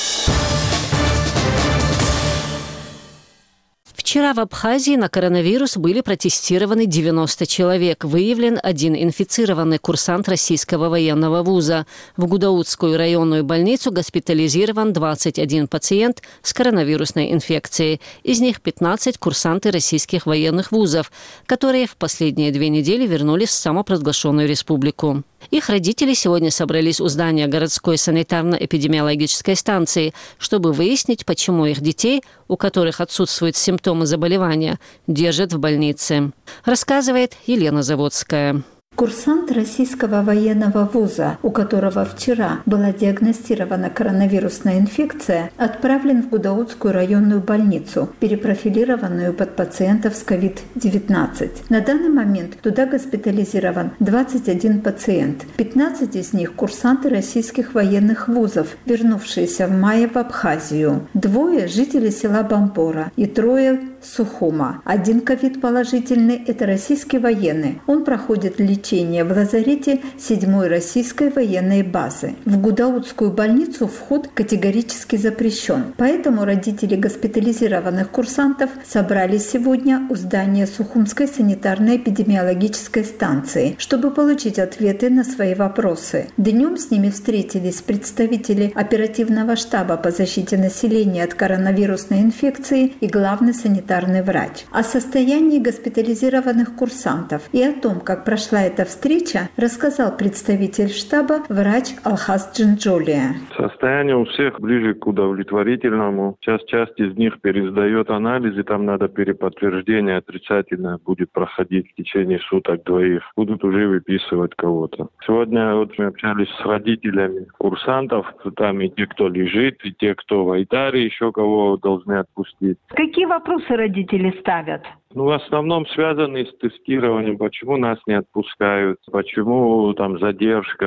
Speaker 1: Вчера в Абхазии на коронавирус были протестированы девяносто человек. Выявлен один инфицированный курсант российского военного вуза. В Гудаутскую районную больницу госпитализирован двадцать один пациент с коронавирусной инфекцией. Из них пятнадцать курсанты российских военных вузов, которые в последние две недели вернулись в самопровозглашенную республику. Их родители сегодня собрались у здания городской санитарно-эпидемиологической станции, чтобы выяснить, почему их детей, у которых отсутствуют симптомы заболевания, держат в больнице. Рассказывает Елена Заводская.
Speaker 12: Курсант российского военного вуза, у которого вчера была диагностирована коронавирусная инфекция, отправлен в Гудаутскую районную больницу, перепрофилированную под пациентов с ковид девятнадцать. На данный момент туда госпитализирован двадцать один пациент. пятнадцать из них – курсанты российских военных вузов, вернувшиеся в мае в Абхазию. Двое – жители села Бампора и трое – Сухума. Один ковид-положительный – это российский военный. Он проходит лечение в лазарете седьмой российской военной базы. В Гудаутскую больницу вход категорически запрещен. Поэтому родители госпитализированных курсантов собрались сегодня у здания Сухумской санитарно-эпидемиологической станции, чтобы получить ответы на свои вопросы. Днем с ними встретились представители оперативного штаба по защите населения от коронавирусной инфекции и главный санитарный врач. О состоянии госпитализированных курсантов и о том, как прошла эта встреча, рассказал представитель штаба врач Алхас Джинджолия.
Speaker 13: Состояние у всех ближе к удовлетворительному. Сейчас часть из них пересдает анализы, там надо переподтверждение отрицательное будет проходить в течение суток двоих. Будут уже выписывать кого-то. Сегодня вот мы общались с родителями курсантов, там и те, кто лежит, и те, кто в Айтаре, еще кого должны отпустить.
Speaker 12: Какие вопросы родители ставят?
Speaker 13: Ну, в основном связанные с тестированием. Почему нас не отпускают? Почему там задержка?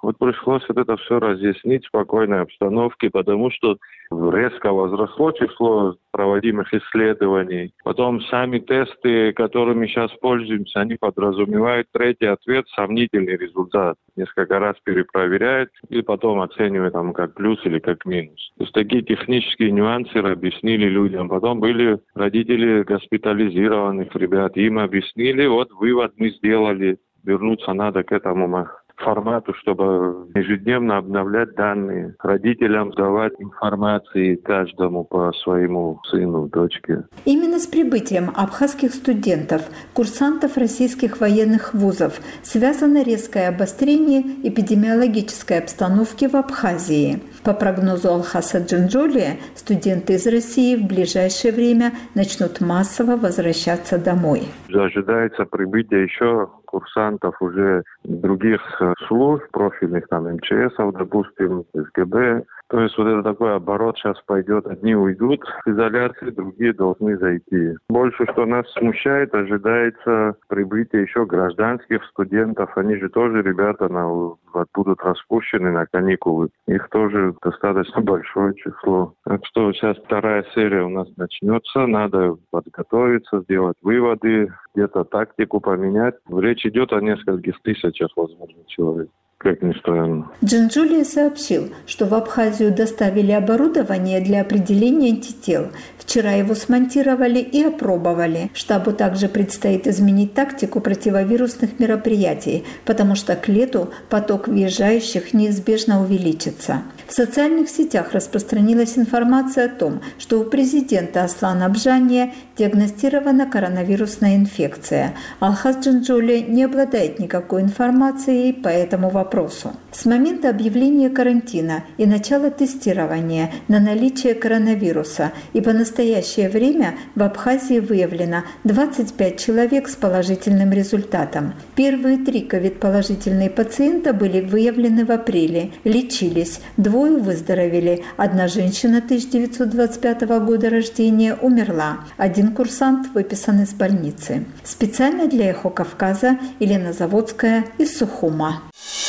Speaker 13: Вот пришлось вот это все разъяснить в спокойной обстановке, потому что резко возросло число проводимых исследований. Потом сами тесты, которыми сейчас пользуемся, они подразумевают третий ответ, сомнительный результат. Несколько раз перепроверяют и потом оценивают там, как плюс или как минус. То есть такие технические нюансы объяснили людям. Потом были родители госпитализированных ребят, им объяснили, вот вывод мы сделали, вернуться надо к этому формату, чтобы ежедневно обновлять данные, родителям давать информации каждому по своему сыну, дочке.
Speaker 12: Именно с прибытием абхазских студентов, курсантов российских военных вузов, связано резкое обострение эпидемиологической обстановки в Абхазии. По прогнозу Алхаса Джинджолия, студенты из России в ближайшее время начнут массово возвращаться домой.
Speaker 13: Ожидается прибытие еще курсантов уже других служб, профильных, там, эм че эсов, допустим, эс гэ бэ. То есть вот это такой оборот сейчас пойдет. Одни уйдут в изоляции, другие должны зайти. Больше, что нас смущает, ожидается прибытие еще гражданских студентов. Они же тоже, ребята, на, будут распущены на каникулы. Их тоже достаточно большое число. Так что сейчас вторая серия у нас начнется. Надо подготовиться, сделать выводы, где-то тактику поменять. Речь идет о нескольких тысячах, возможно, человек. Как ни странно.
Speaker 12: Джинджулия сообщил, что в Абхазию доставили оборудование для определения антител. Вчера его смонтировали и опробовали. Штабу также предстоит изменить тактику противовирусных мероприятий, потому что к лету поток въезжающих неизбежно увеличится. В социальных сетях распространилась информация о том, что у президента Аслана Абжания диагностирована коронавирусная инфекция. Алхас Джинджулия не обладает никакой информацией по этому вопросу. С момента объявления карантина и начала тестирования на наличие коронавируса и по настоящее время в Абхазии выявлено двадцать пять человек с положительным результатом. Первые три ковид-положительные пациента были выявлены в апреле, лечились, двое выздоровели, одна женщина тысяча девятьсот двадцать пятого года рождения умерла, один курсант выписан из больницы. Специально для «Эхо Кавказа» Елена Заводская из Сухума.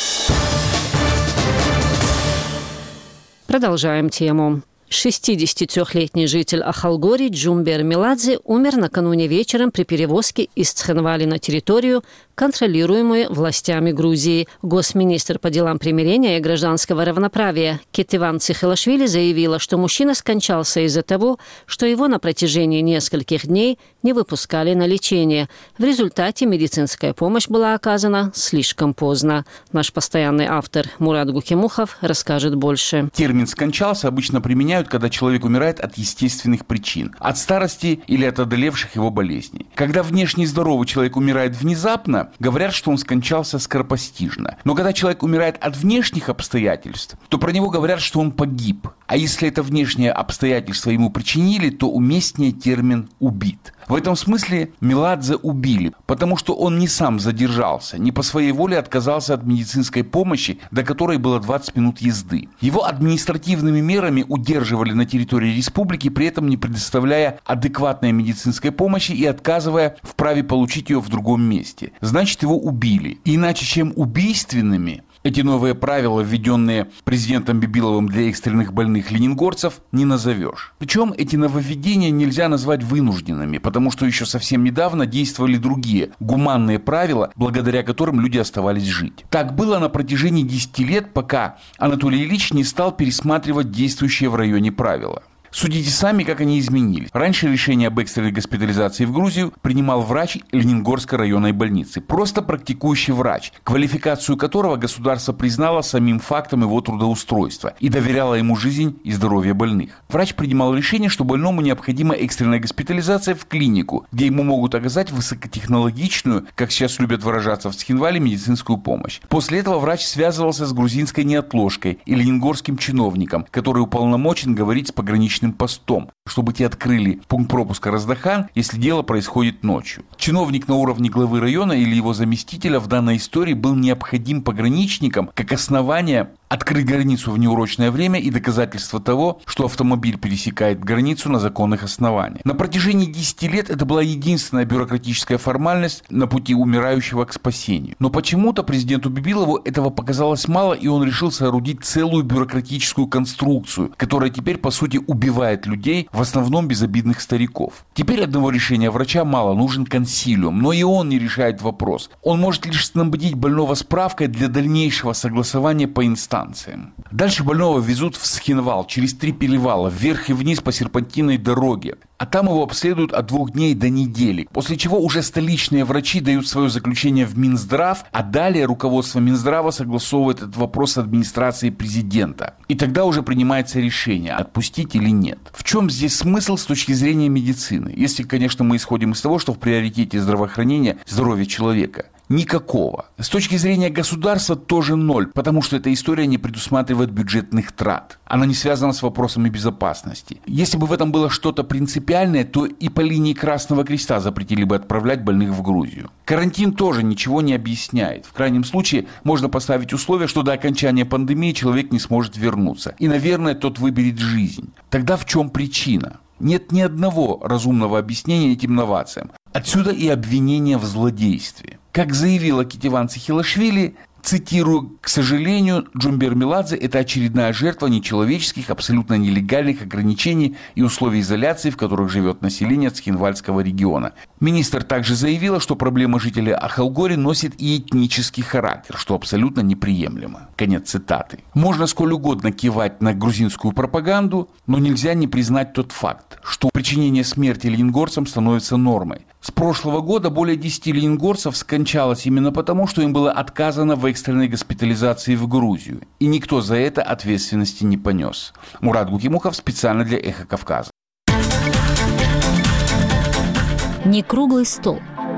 Speaker 1: Продолжаем тему. шестидесятитрёхлетний житель Ахалгори Джумбер Меладзе умер накануне вечером при перевозке из Цхинвали на территорию, контролируемую властями Грузии. Госминистр по делам примирения и гражданского равноправия Кетиван Цихелашвили заявила, что мужчина скончался из-за того, что его на протяжении нескольких дней не выпускали на лечение. В результате медицинская помощь была оказана слишком поздно. Наш постоянный автор Мурат Гукимухов расскажет больше.
Speaker 14: Термин «скончался» обычно применяют, когда человек умирает от естественных причин, от старости или от одолевших его болезней. Когда внешне здоровый человек умирает внезапно, говорят, что он скончался скоропостижно. Но когда человек умирает от внешних обстоятельств, то про него говорят, что он погиб. А если это внешние обстоятельства ему причинили, то уместнее термин «убит». В этом смысле Меладзе убили, потому что он не сам задержался, не по своей воле отказался от медицинской помощи, до которой было двадцать минут езды. Его административными мерами удерживали на территории республики, при этом не предоставляя адекватной медицинской помощи и отказывая в праве получить ее в другом месте. Значит, его убили. Иначе, чем убийственными, эти новые правила, введенные президентом Бибиловым для экстренных больных ленингорцев, не назовешь. Причем эти нововведения нельзя назвать вынужденными, потому что еще совсем недавно действовали другие, гуманные правила, благодаря которым люди оставались жить. Так было на протяжении десяти лет, пока Анатолий Ильич не стал пересматривать действующие в районе правила. Судите сами, как они изменились. Раньше решение об экстренной госпитализации в Грузию принимал врач Ленингорской районной больницы. Просто практикующий врач, квалификацию которого государство признало самим фактом его трудоустройства и доверяло ему жизнь и здоровье больных. Врач принимал решение, что больному необходима экстренная госпитализация в клинику, где ему могут оказать высокотехнологичную, как сейчас любят выражаться в Цхинвале, медицинскую помощь. После этого врач связывался с грузинской неотложкой и ленингорским чиновником, который уполномочен говорить с пограничным постом, чтобы те открыли пункт пропуска Раздахан, если дело происходит ночью. Чиновник на уровне главы района или его заместителя в данной истории был необходим пограничникам как основание Открыть границу в неурочное время и доказательство того, что автомобиль пересекает границу на законных основаниях. На протяжении десяти лет это была единственная бюрократическая формальность на пути умирающего к спасению. Но почему-то президенту Бибилову этого показалось мало, и он решил соорудить целую бюрократическую конструкцию, которая теперь, по сути, убивает людей, в основном безобидных стариков. Теперь одного решения врача мало, нужен консилиум, но и он не решает вопрос. Он может лишь снабдить больного справкой для дальнейшего согласования по инстанциям. Дальше больного везут в Схинвал через три перевала, вверх и вниз по серпантинной дороге. А там его обследуют от двух дней до недели. После чего уже столичные врачи дают свое заключение в Минздрав, а далее руководство Минздрава согласовывает этот вопрос с администрацией президента. И тогда уже принимается решение, отпустить или нет. В чем здесь смысл с точки зрения медицины? Если, конечно, мы исходим из того, что в приоритете здравоохранения здоровье человека. Никакого. С точки зрения государства тоже ноль, потому что эта история не предусматривает бюджетных трат. Она не связана с вопросами безопасности. Если бы в этом было что-то принципиальное, то и по линии Красного Креста запретили бы отправлять больных в Грузию. Карантин тоже ничего не объясняет. В крайнем случае можно поставить условие, что до окончания пандемии человек не сможет вернуться. И, наверное, тот выберет жизнь. Тогда в чем причина? Нет ни одного разумного объяснения этим новациям. Отсюда и обвинение в злодействе. Как заявила Кетеван Цихилашвили, цитирую, «К сожалению, Джумбер Меладзе – это очередная жертва нечеловеческих, абсолютно нелегальных ограничений и условий изоляции, в которых живет население Цхинвальского региона». Министр также заявила, что проблема жителей Ахалгори носит и этнический характер, что абсолютно неприемлемо. Конец цитаты. Можно сколь угодно кивать на грузинскую пропаганду, но нельзя не признать тот факт, что причинение смерти ленингорцам становится нормой. С прошлого года более десяти ленингорцев скончалось именно потому, что им было отказано в экстренной госпитализации в Грузию. И никто за это ответственности не понес. Мурат Гукимухов специально для «Эхо Кавказа».
Speaker 1: Не круглый стол.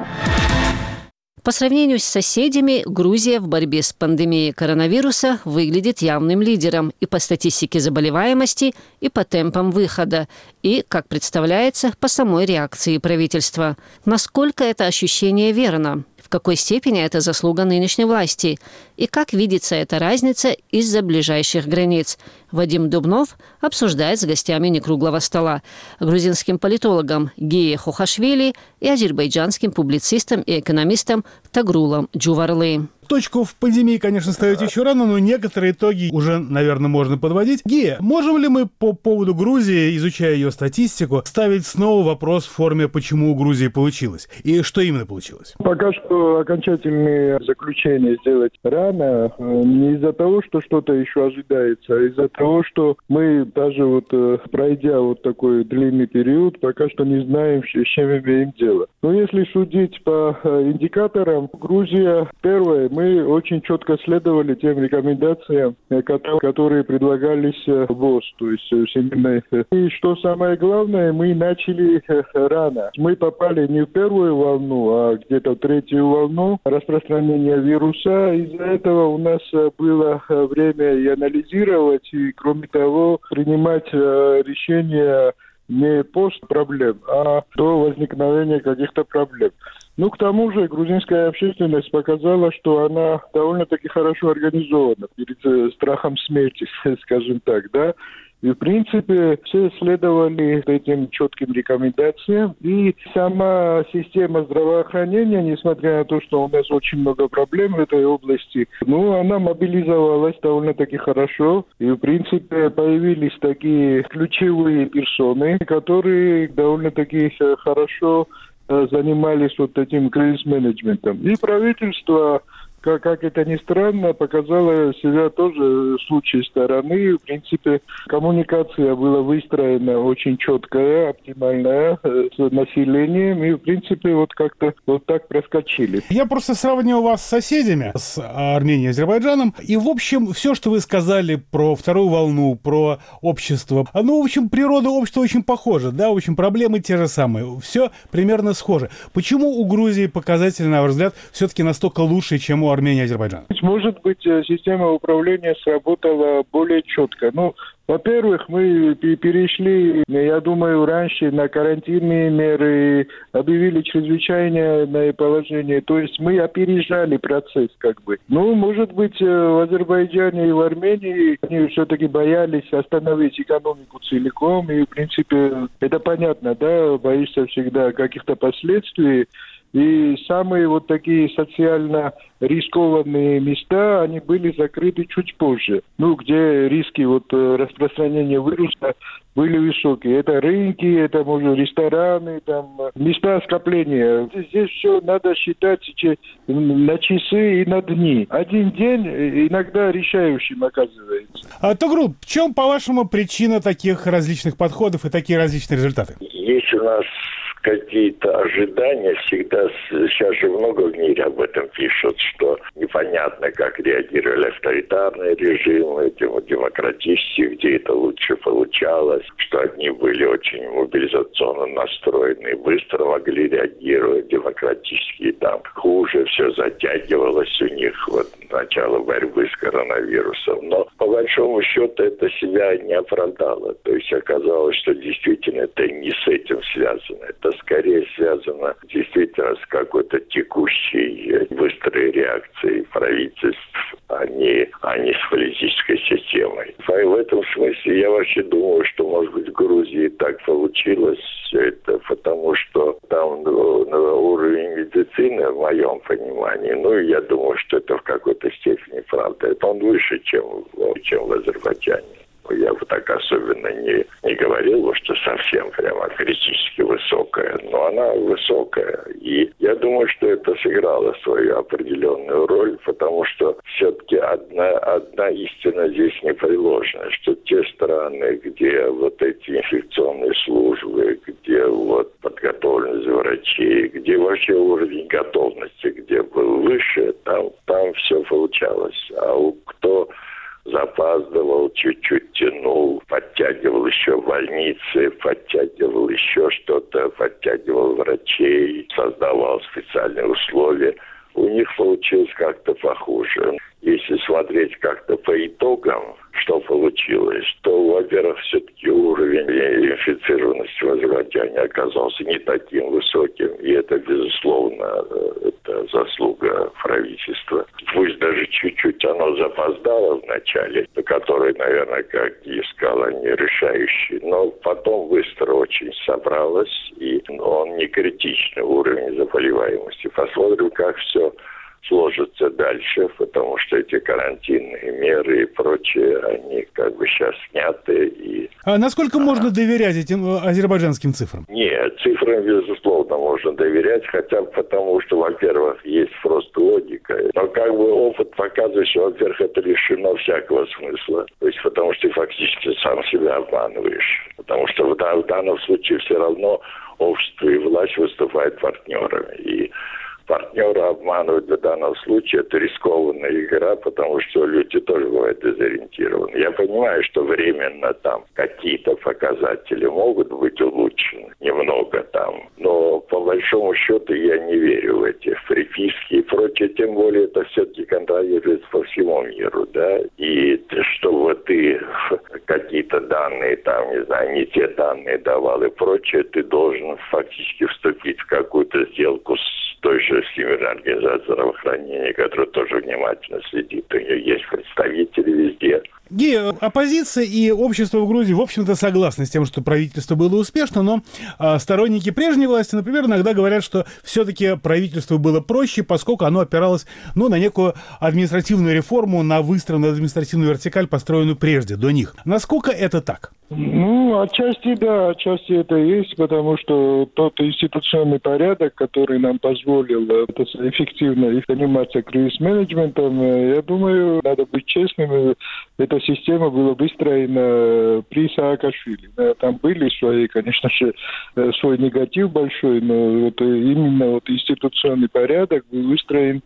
Speaker 1: По сравнению с соседями, Грузия в борьбе с пандемией коронавируса выглядит явным лидером и по статистике заболеваемости, и по темпам выхода, и, как представляется, по самой реакции правительства. Насколько это ощущение верно? В какой степени это заслуга нынешней власти? И как видится эта разница из-за ближайших границ? Вадим Дубнов обсуждает с гостями некруглого стола, грузинским политологом Гие Хохашвили и азербайджанским публицистом и экономистом Тагрулом Джуварлы.
Speaker 3: Точку в пандемии, конечно, ставить еще рано, но некоторые итоги уже, наверное, можно подводить. Гия, можем ли мы по поводу Грузии, изучая ее статистику, ставить снова вопрос в форме, почему у Грузии получилось? И что именно получилось?
Speaker 15: Пока что окончательные заключения сделать рано. Не из-за того, что что-то еще ожидается, а из-за того, что мы даже вот пройдя вот такой длинный период, пока что не знаем, с чем имеем дело. Но если судить по индикаторам, Грузия первая. Мы очень четко следовали тем рекомендациям, которые предлагались ВОЗ, то есть Всемирной. И что самое главное, мы начали рано. Мы попали не в первую волну, а где-то в третью волну распространения вируса. Из-за этого у нас было время и анализировать, и, кроме того, принимать решения не пост проблем, а до возникновения каких-то проблем. Ну, к тому же, грузинская общественность показала, что она довольно-таки хорошо организована перед страхом смерти, скажем так, да. И, в принципе, все следовали этим четким рекомендациям. И сама система здравоохранения, несмотря на то, что у нас очень много проблем в этой области, ну, она мобилизовалась довольно-таки хорошо. И, в принципе, появились такие ключевые персоны, которые довольно-таки хорошо занимались вот этим кризис-менеджментом. И правительство, как, как это ни странно, показало себя тоже с лучшей стороны. В принципе, коммуникация была выстроена очень четкая, оптимальная с населением. И, в принципе, вот как-то вот так проскочили.
Speaker 3: Я просто сравнил вас с соседями, с Арменией и Азербайджаном. И, в общем, все, что вы сказали про вторую волну, про общество, ну, в общем, природа общества очень похожа, да, в общем, проблемы те же самые. Все примерно схоже. Почему у Грузии показатели, на ваш взгляд, все-таки настолько лучше, чем у Армении и Азербайджана?
Speaker 15: Может быть, система управления сработала более четко. Ну, во-первых, мы перешли, я думаю, раньше на карантинные меры, объявили чрезвычайное положение. То есть мы опережали процесс как бы. Ну, может быть, в Азербайджане и в Армении они все-таки боялись остановить экономику целиком. И, в принципе, это понятно, да, боишься всегда каких-то последствий. И самые вот такие социально рискованные места, они были закрыты чуть позже. Ну, где риски вот распространения вируса были высокие. Это рынки, это, может, рестораны, там, места скопления. Здесь все надо считать на часы и на дни. Один день иногда решающим оказывается.
Speaker 3: А, Тугрул, в чем, по-вашему, причина таких различных подходов и такие различные результаты?
Speaker 16: Есть у нас какие-то ожидания всегда, сейчас же много в мире об этом пишут, что непонятно, как реагировали авторитарные режимы, демократические, где это лучше получалось, что одни были очень мобилизационно настроены и быстро могли реагировать, демократические там хуже, все затягивалось у них, вот начало борьбы с коронавирусом. Но по большому счету это себя не оправдало. То есть оказалось, что действительно это не с этим связано. Это скорее связано действительно с какой-то текущей быстрой реакцией правительств, а не, а не с политической системой. И в этом смысле я вообще думаю, что, может быть, в Грузии так получилось все это, потому что там ну, уровень медицины, в моем понимании, ну, я думаю, что это в какой-то степени правда. Это он выше, чем, чем в Азербайджане. Я бы так особенно не, не говорил, что совсем прямо критически высокая, но она высокая. И я думаю, что это сыграло свою определенную роль, потому что все-таки одна, одна истина здесь непреложна, что те страны, где вот эти инфекционные службы, где вот подготовленность врачей, где вообще уровень готовности, где был выше, там, там все получалось. А у кто запаздывал, чуть-чуть тянул, подтягивал еще больницы, подтягивал еще что-то, подтягивал врачей, создавал специальные условия. У них получилось как-то похуже. Если смотреть как-то по итогам, что получилось, то, во-первых, все-таки уровень инфицированности в Азербайджане оказался не таким высоким. И это, безусловно, это заслуга правительства. Пусть даже чуть-чуть оно запоздало в начале, которое, наверное, как я сказал, не решающий, но потом быстро очень собралось, и он не критичный уровень заболеваемости. Посмотрим, как все сложится дальше, потому что эти карантинные меры и прочее, они как бы сейчас сняты. И...
Speaker 3: А насколько а... можно доверять этим азербайджанским цифрам?
Speaker 16: Нет, цифрам, безусловно, можно доверять, хотя бы потому, что, во-первых, есть просто логика. Но как бы опыт показывает, что, во-первых, это лишено всякого смысла. То есть потому что ты фактически сам себя обманываешь. Потому что в, в данном случае все равно общество и власть выступают партнерами. И партнера обманывать в данном случае это рискованная игра, потому что люди тоже бывают дезориентированы. Я понимаю, что временно там какие-то показатели могут быть улучшены, немного там, но по большому счету я не верю в эти приписки и прочее, тем более это все-таки контролируется по всему миру, да, и чтобы ты какие-то данные там, не знаю, не те данные давал и прочее, ты должен фактически вступить в какую-то сделку с той же Всемирной организацией здравоохранения, которая тоже внимательно следит. У нее есть представители везде.
Speaker 3: Ги, оппозиция и общество в Грузии, в общем-то, согласны с тем, что правительство было успешно, но а, сторонники прежней власти, например, иногда говорят, что все-таки правительство было проще, поскольку оно опиралось ну, на некую административную реформу, на выстроенную административную вертикаль, построенную прежде, до них. Насколько это так?
Speaker 15: Ну, отчасти да, отчасти это есть, потому что тот институционный порядок, который нам позволил эффективно заниматься кризис-менеджментом, я думаю, надо быть честным, эта система была выстроена при Саакашвили. Там были свои, конечно же, свой негатив большой, но вот именно вот институционный порядок был выстроен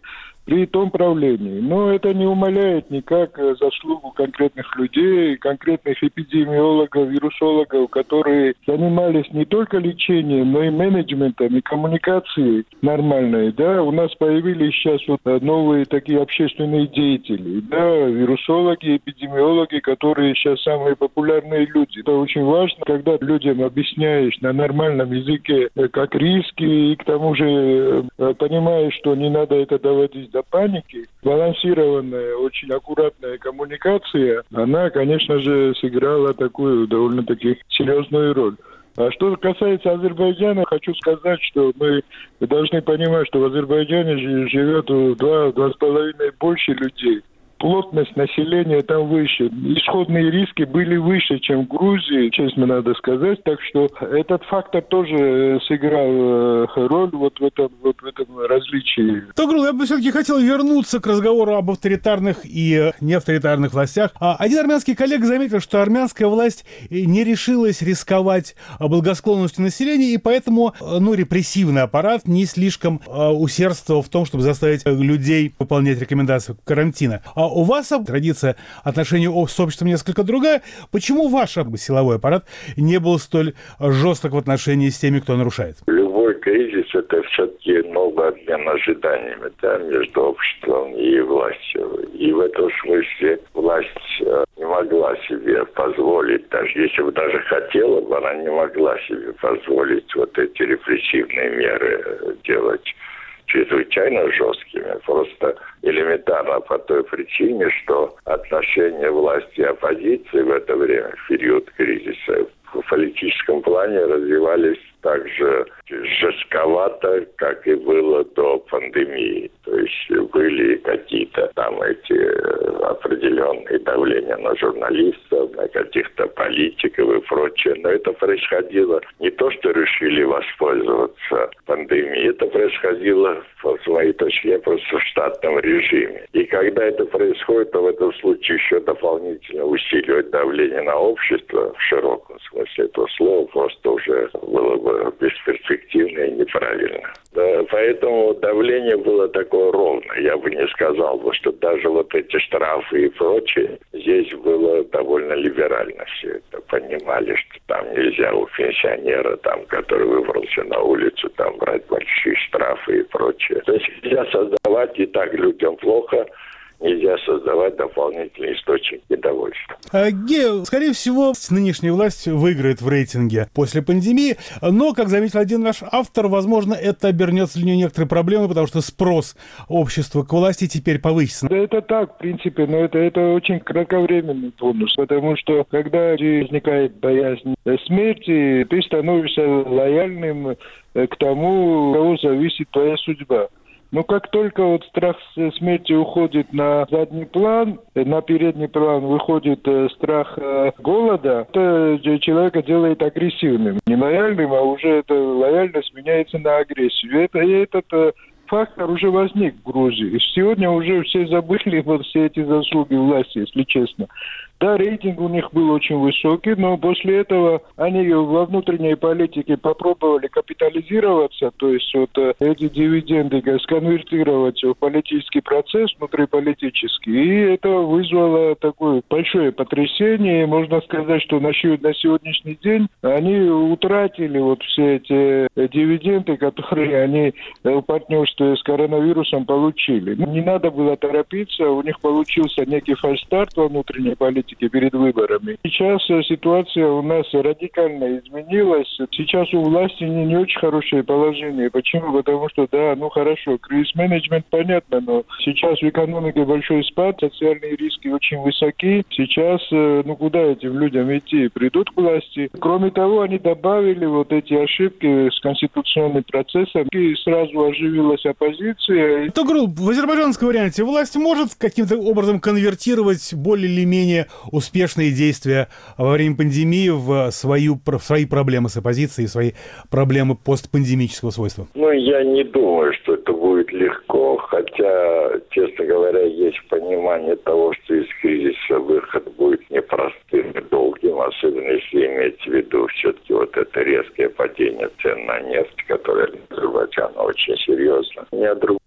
Speaker 15: при том правлении. Но это не умаляет никак заслугу конкретных людей, конкретных эпидемиологов, вирусологов, которые занимались не только лечением, но и менеджментом, и коммуникацией нормальной. Да, у нас появились сейчас вот новые такие общественные деятели, да, вирусологи, эпидемиологи, которые сейчас самые популярные люди. Это очень важно, когда людям объясняешь на нормальном языке, как риски, и к тому же понимаешь, что не надо это доводить до паники. Балансированная, очень аккуратная коммуникация, она, конечно же, сыграла такую довольно-таки серьезную роль. А что касается Азербайджана, хочу сказать, что мы должны понимать, что в Азербайджане живет в два-два с половиной больше людей. Плотность населения там выше. Исходные риски были выше, чем в Грузии, честно надо сказать. Так что этот фактор тоже сыграл роль вот в этом, вот в этом различии.
Speaker 3: Тогрул, я бы все-таки хотел вернуться к разговору об авторитарных и неавторитарных властях. Один армянский коллега заметил, что армянская власть не решилась рисковать благосклонностью населения, и поэтому ну, репрессивный аппарат не слишком усердствовал в том, чтобы заставить людей выполнять рекомендации карантина. У вас традиция отношений с обществом несколько другая. Почему ваш силовой аппарат не был столь жесток в отношении с теми, кто нарушает?
Speaker 16: Любой кризис – это все-таки новый обмен ожиданиями, да, между обществом и властью. И в этом смысле власть не могла себе позволить, даже если бы даже хотела бы, она не могла себе позволить вот эти репрессивные меры делать чрезвычайно жесткими, просто элементарно по той причине, что отношения власти и оппозиции в это время, в период кризиса, в политическом плане развивались так же жестковато, как и было до пандемии. То есть были какие-то там эти определенные давления на журналистов, на каких-то политиков и прочее. Но это происходило не то, что решили воспользоваться пандемией. Это происходило, с моей точки зрения, просто в штатном режиме. И когда это происходит, то в этом случае еще дополнительно усиливать давление на общество в широком смысле этого слова просто уже было бы бесперспективно и неправильно. Да, поэтому давление было такое ровное. Я бы не сказал бы, что даже вот эти штрафы и прочее, здесь было довольно либерально все это. Понимали, что там нельзя у пенсионера, там, который выбрался на улицу, там брать большие штрафы и прочее. То есть нельзя создавать, и так людям плохо, нельзя создавать дополнительные источники недовольства.
Speaker 3: Гея, скорее всего, нынешняя власть выиграет в рейтинге после пандемии, но, как заметил один наш автор, возможно, это обернется для нее некоторые проблемы, потому что спрос общества к власти теперь повысится.
Speaker 15: Да это так, в принципе, но это, это очень кратковременный бонус, потому что, когда возникает боязнь смерти, ты становишься лояльным к тому, у кого зависит твоя судьба. Но как только вот страх смерти уходит на задний план, на передний план выходит страх голода, это человека делает агрессивным. Не лояльным, а уже эта лояльность меняется на агрессию. Это, и этот фактор уже возник в Грузии. Сегодня уже все забыли вот все эти заслуги власти, если честно. Да, рейтинг у них был очень высокий, но после этого они во внутренней политике попробовали капитализироваться, то есть вот эти дивиденды сконвертировать в политический процесс внутриполитический, и это вызвало такое большое потрясение. Можно сказать, что на сегодняшний день они утратили вот все эти дивиденды, которые они в партнерстве с коронавирусом получили. Не надо было торопиться, у них получился некий фальстарт во внутренней политике перед выборами. Сейчас ситуация у нас радикально изменилась. Сейчас у власти не, не очень хорошее положение. Почему? Потому что, да, ну хорошо, кризис-менеджмент понятно, но сейчас в экономике большой спад, социальные риски очень высоки. Сейчас, ну куда этим людям идти? Придут к власти. Кроме того, они добавили вот эти ошибки с конституционным процессом, и сразу оживилась оппозиция.
Speaker 3: Тогрул, в азербайджанском варианте власть может каким-то образом конвертировать более или менее успешные действия во время пандемии в, свою, в свои проблемы с оппозицией, в свои проблемы постпандемического свойства?
Speaker 16: Ну, я не думаю, что это будет легко, хотя, честно говоря, есть понимание того, что из кризиса выход будет непростым и долгим, особенно если иметь в виду все-таки вот это резкое падение цен на нефть, которое для Азербайджана очень серьезно. У меня другое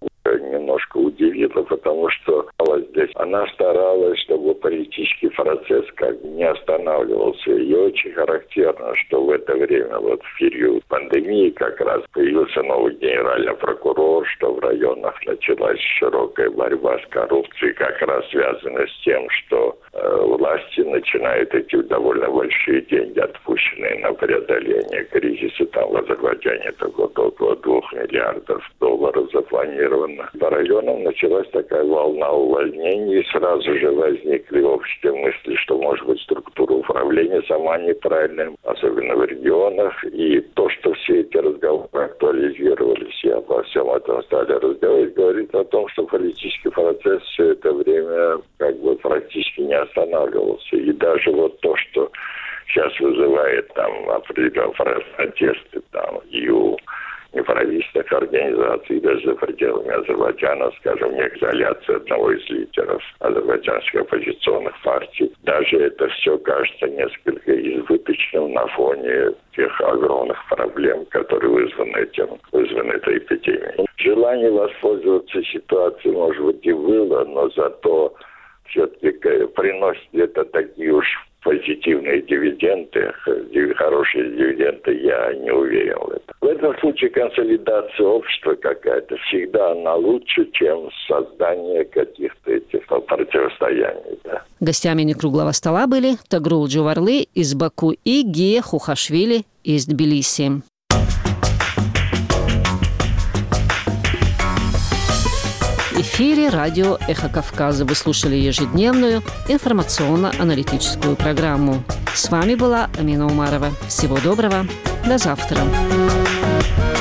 Speaker 16: немножко удивило, потому что здесь она старалась, чтобы политический процесс как бы не останавливался. И очень характерно, что в это время, вот в период пандемии, как раз появился новый генеральный прокурор, что в районах началась широкая борьба с коррупцией, как раз связана с тем, что э, власти начинают эти довольно большие деньги, отпущенные на преодоление кризиса. Там в Азербайджане это вот около двух миллиардов долларов запланировано. По районам началась такая волна увольнений, и сразу же возникли общие мысли, что, может быть, структура управления сама неправильная, особенно в регионах. И то, что все эти разговоры актуализировались и обо всем этом стали разговаривать, говорит о том, что политический процесс все это время как бы практически не останавливался. И даже вот то, что сейчас вызывает там определенные протесты там и у неправительственных организаций, даже за пределами Азербайджана, скажем, не изоляция одного из лидеров азербайджанских оппозиционных партий. Даже это все кажется несколько избыточным на фоне тех огромных проблем, которые вызваны этим, вызваны этой эпидемией. Желание воспользоваться ситуацией, может быть, и было, но зато все-таки приносит это такие уж позитивные дивиденды, хорошие дивиденды, я не уверен в этом. В этом случае консолидация общества какая-то всегда она лучше, чем создание каких-то этих противостояний. Да.
Speaker 1: Гостями некруглого стола были Тагрул Джуварлы из Баку и Гия Хухашвили из Тбилиси. В эфире радио «Эхо Кавказа». Вы слушали ежедневную информационно-аналитическую программу. С вами была Амина Умарова. Всего доброго. До завтра.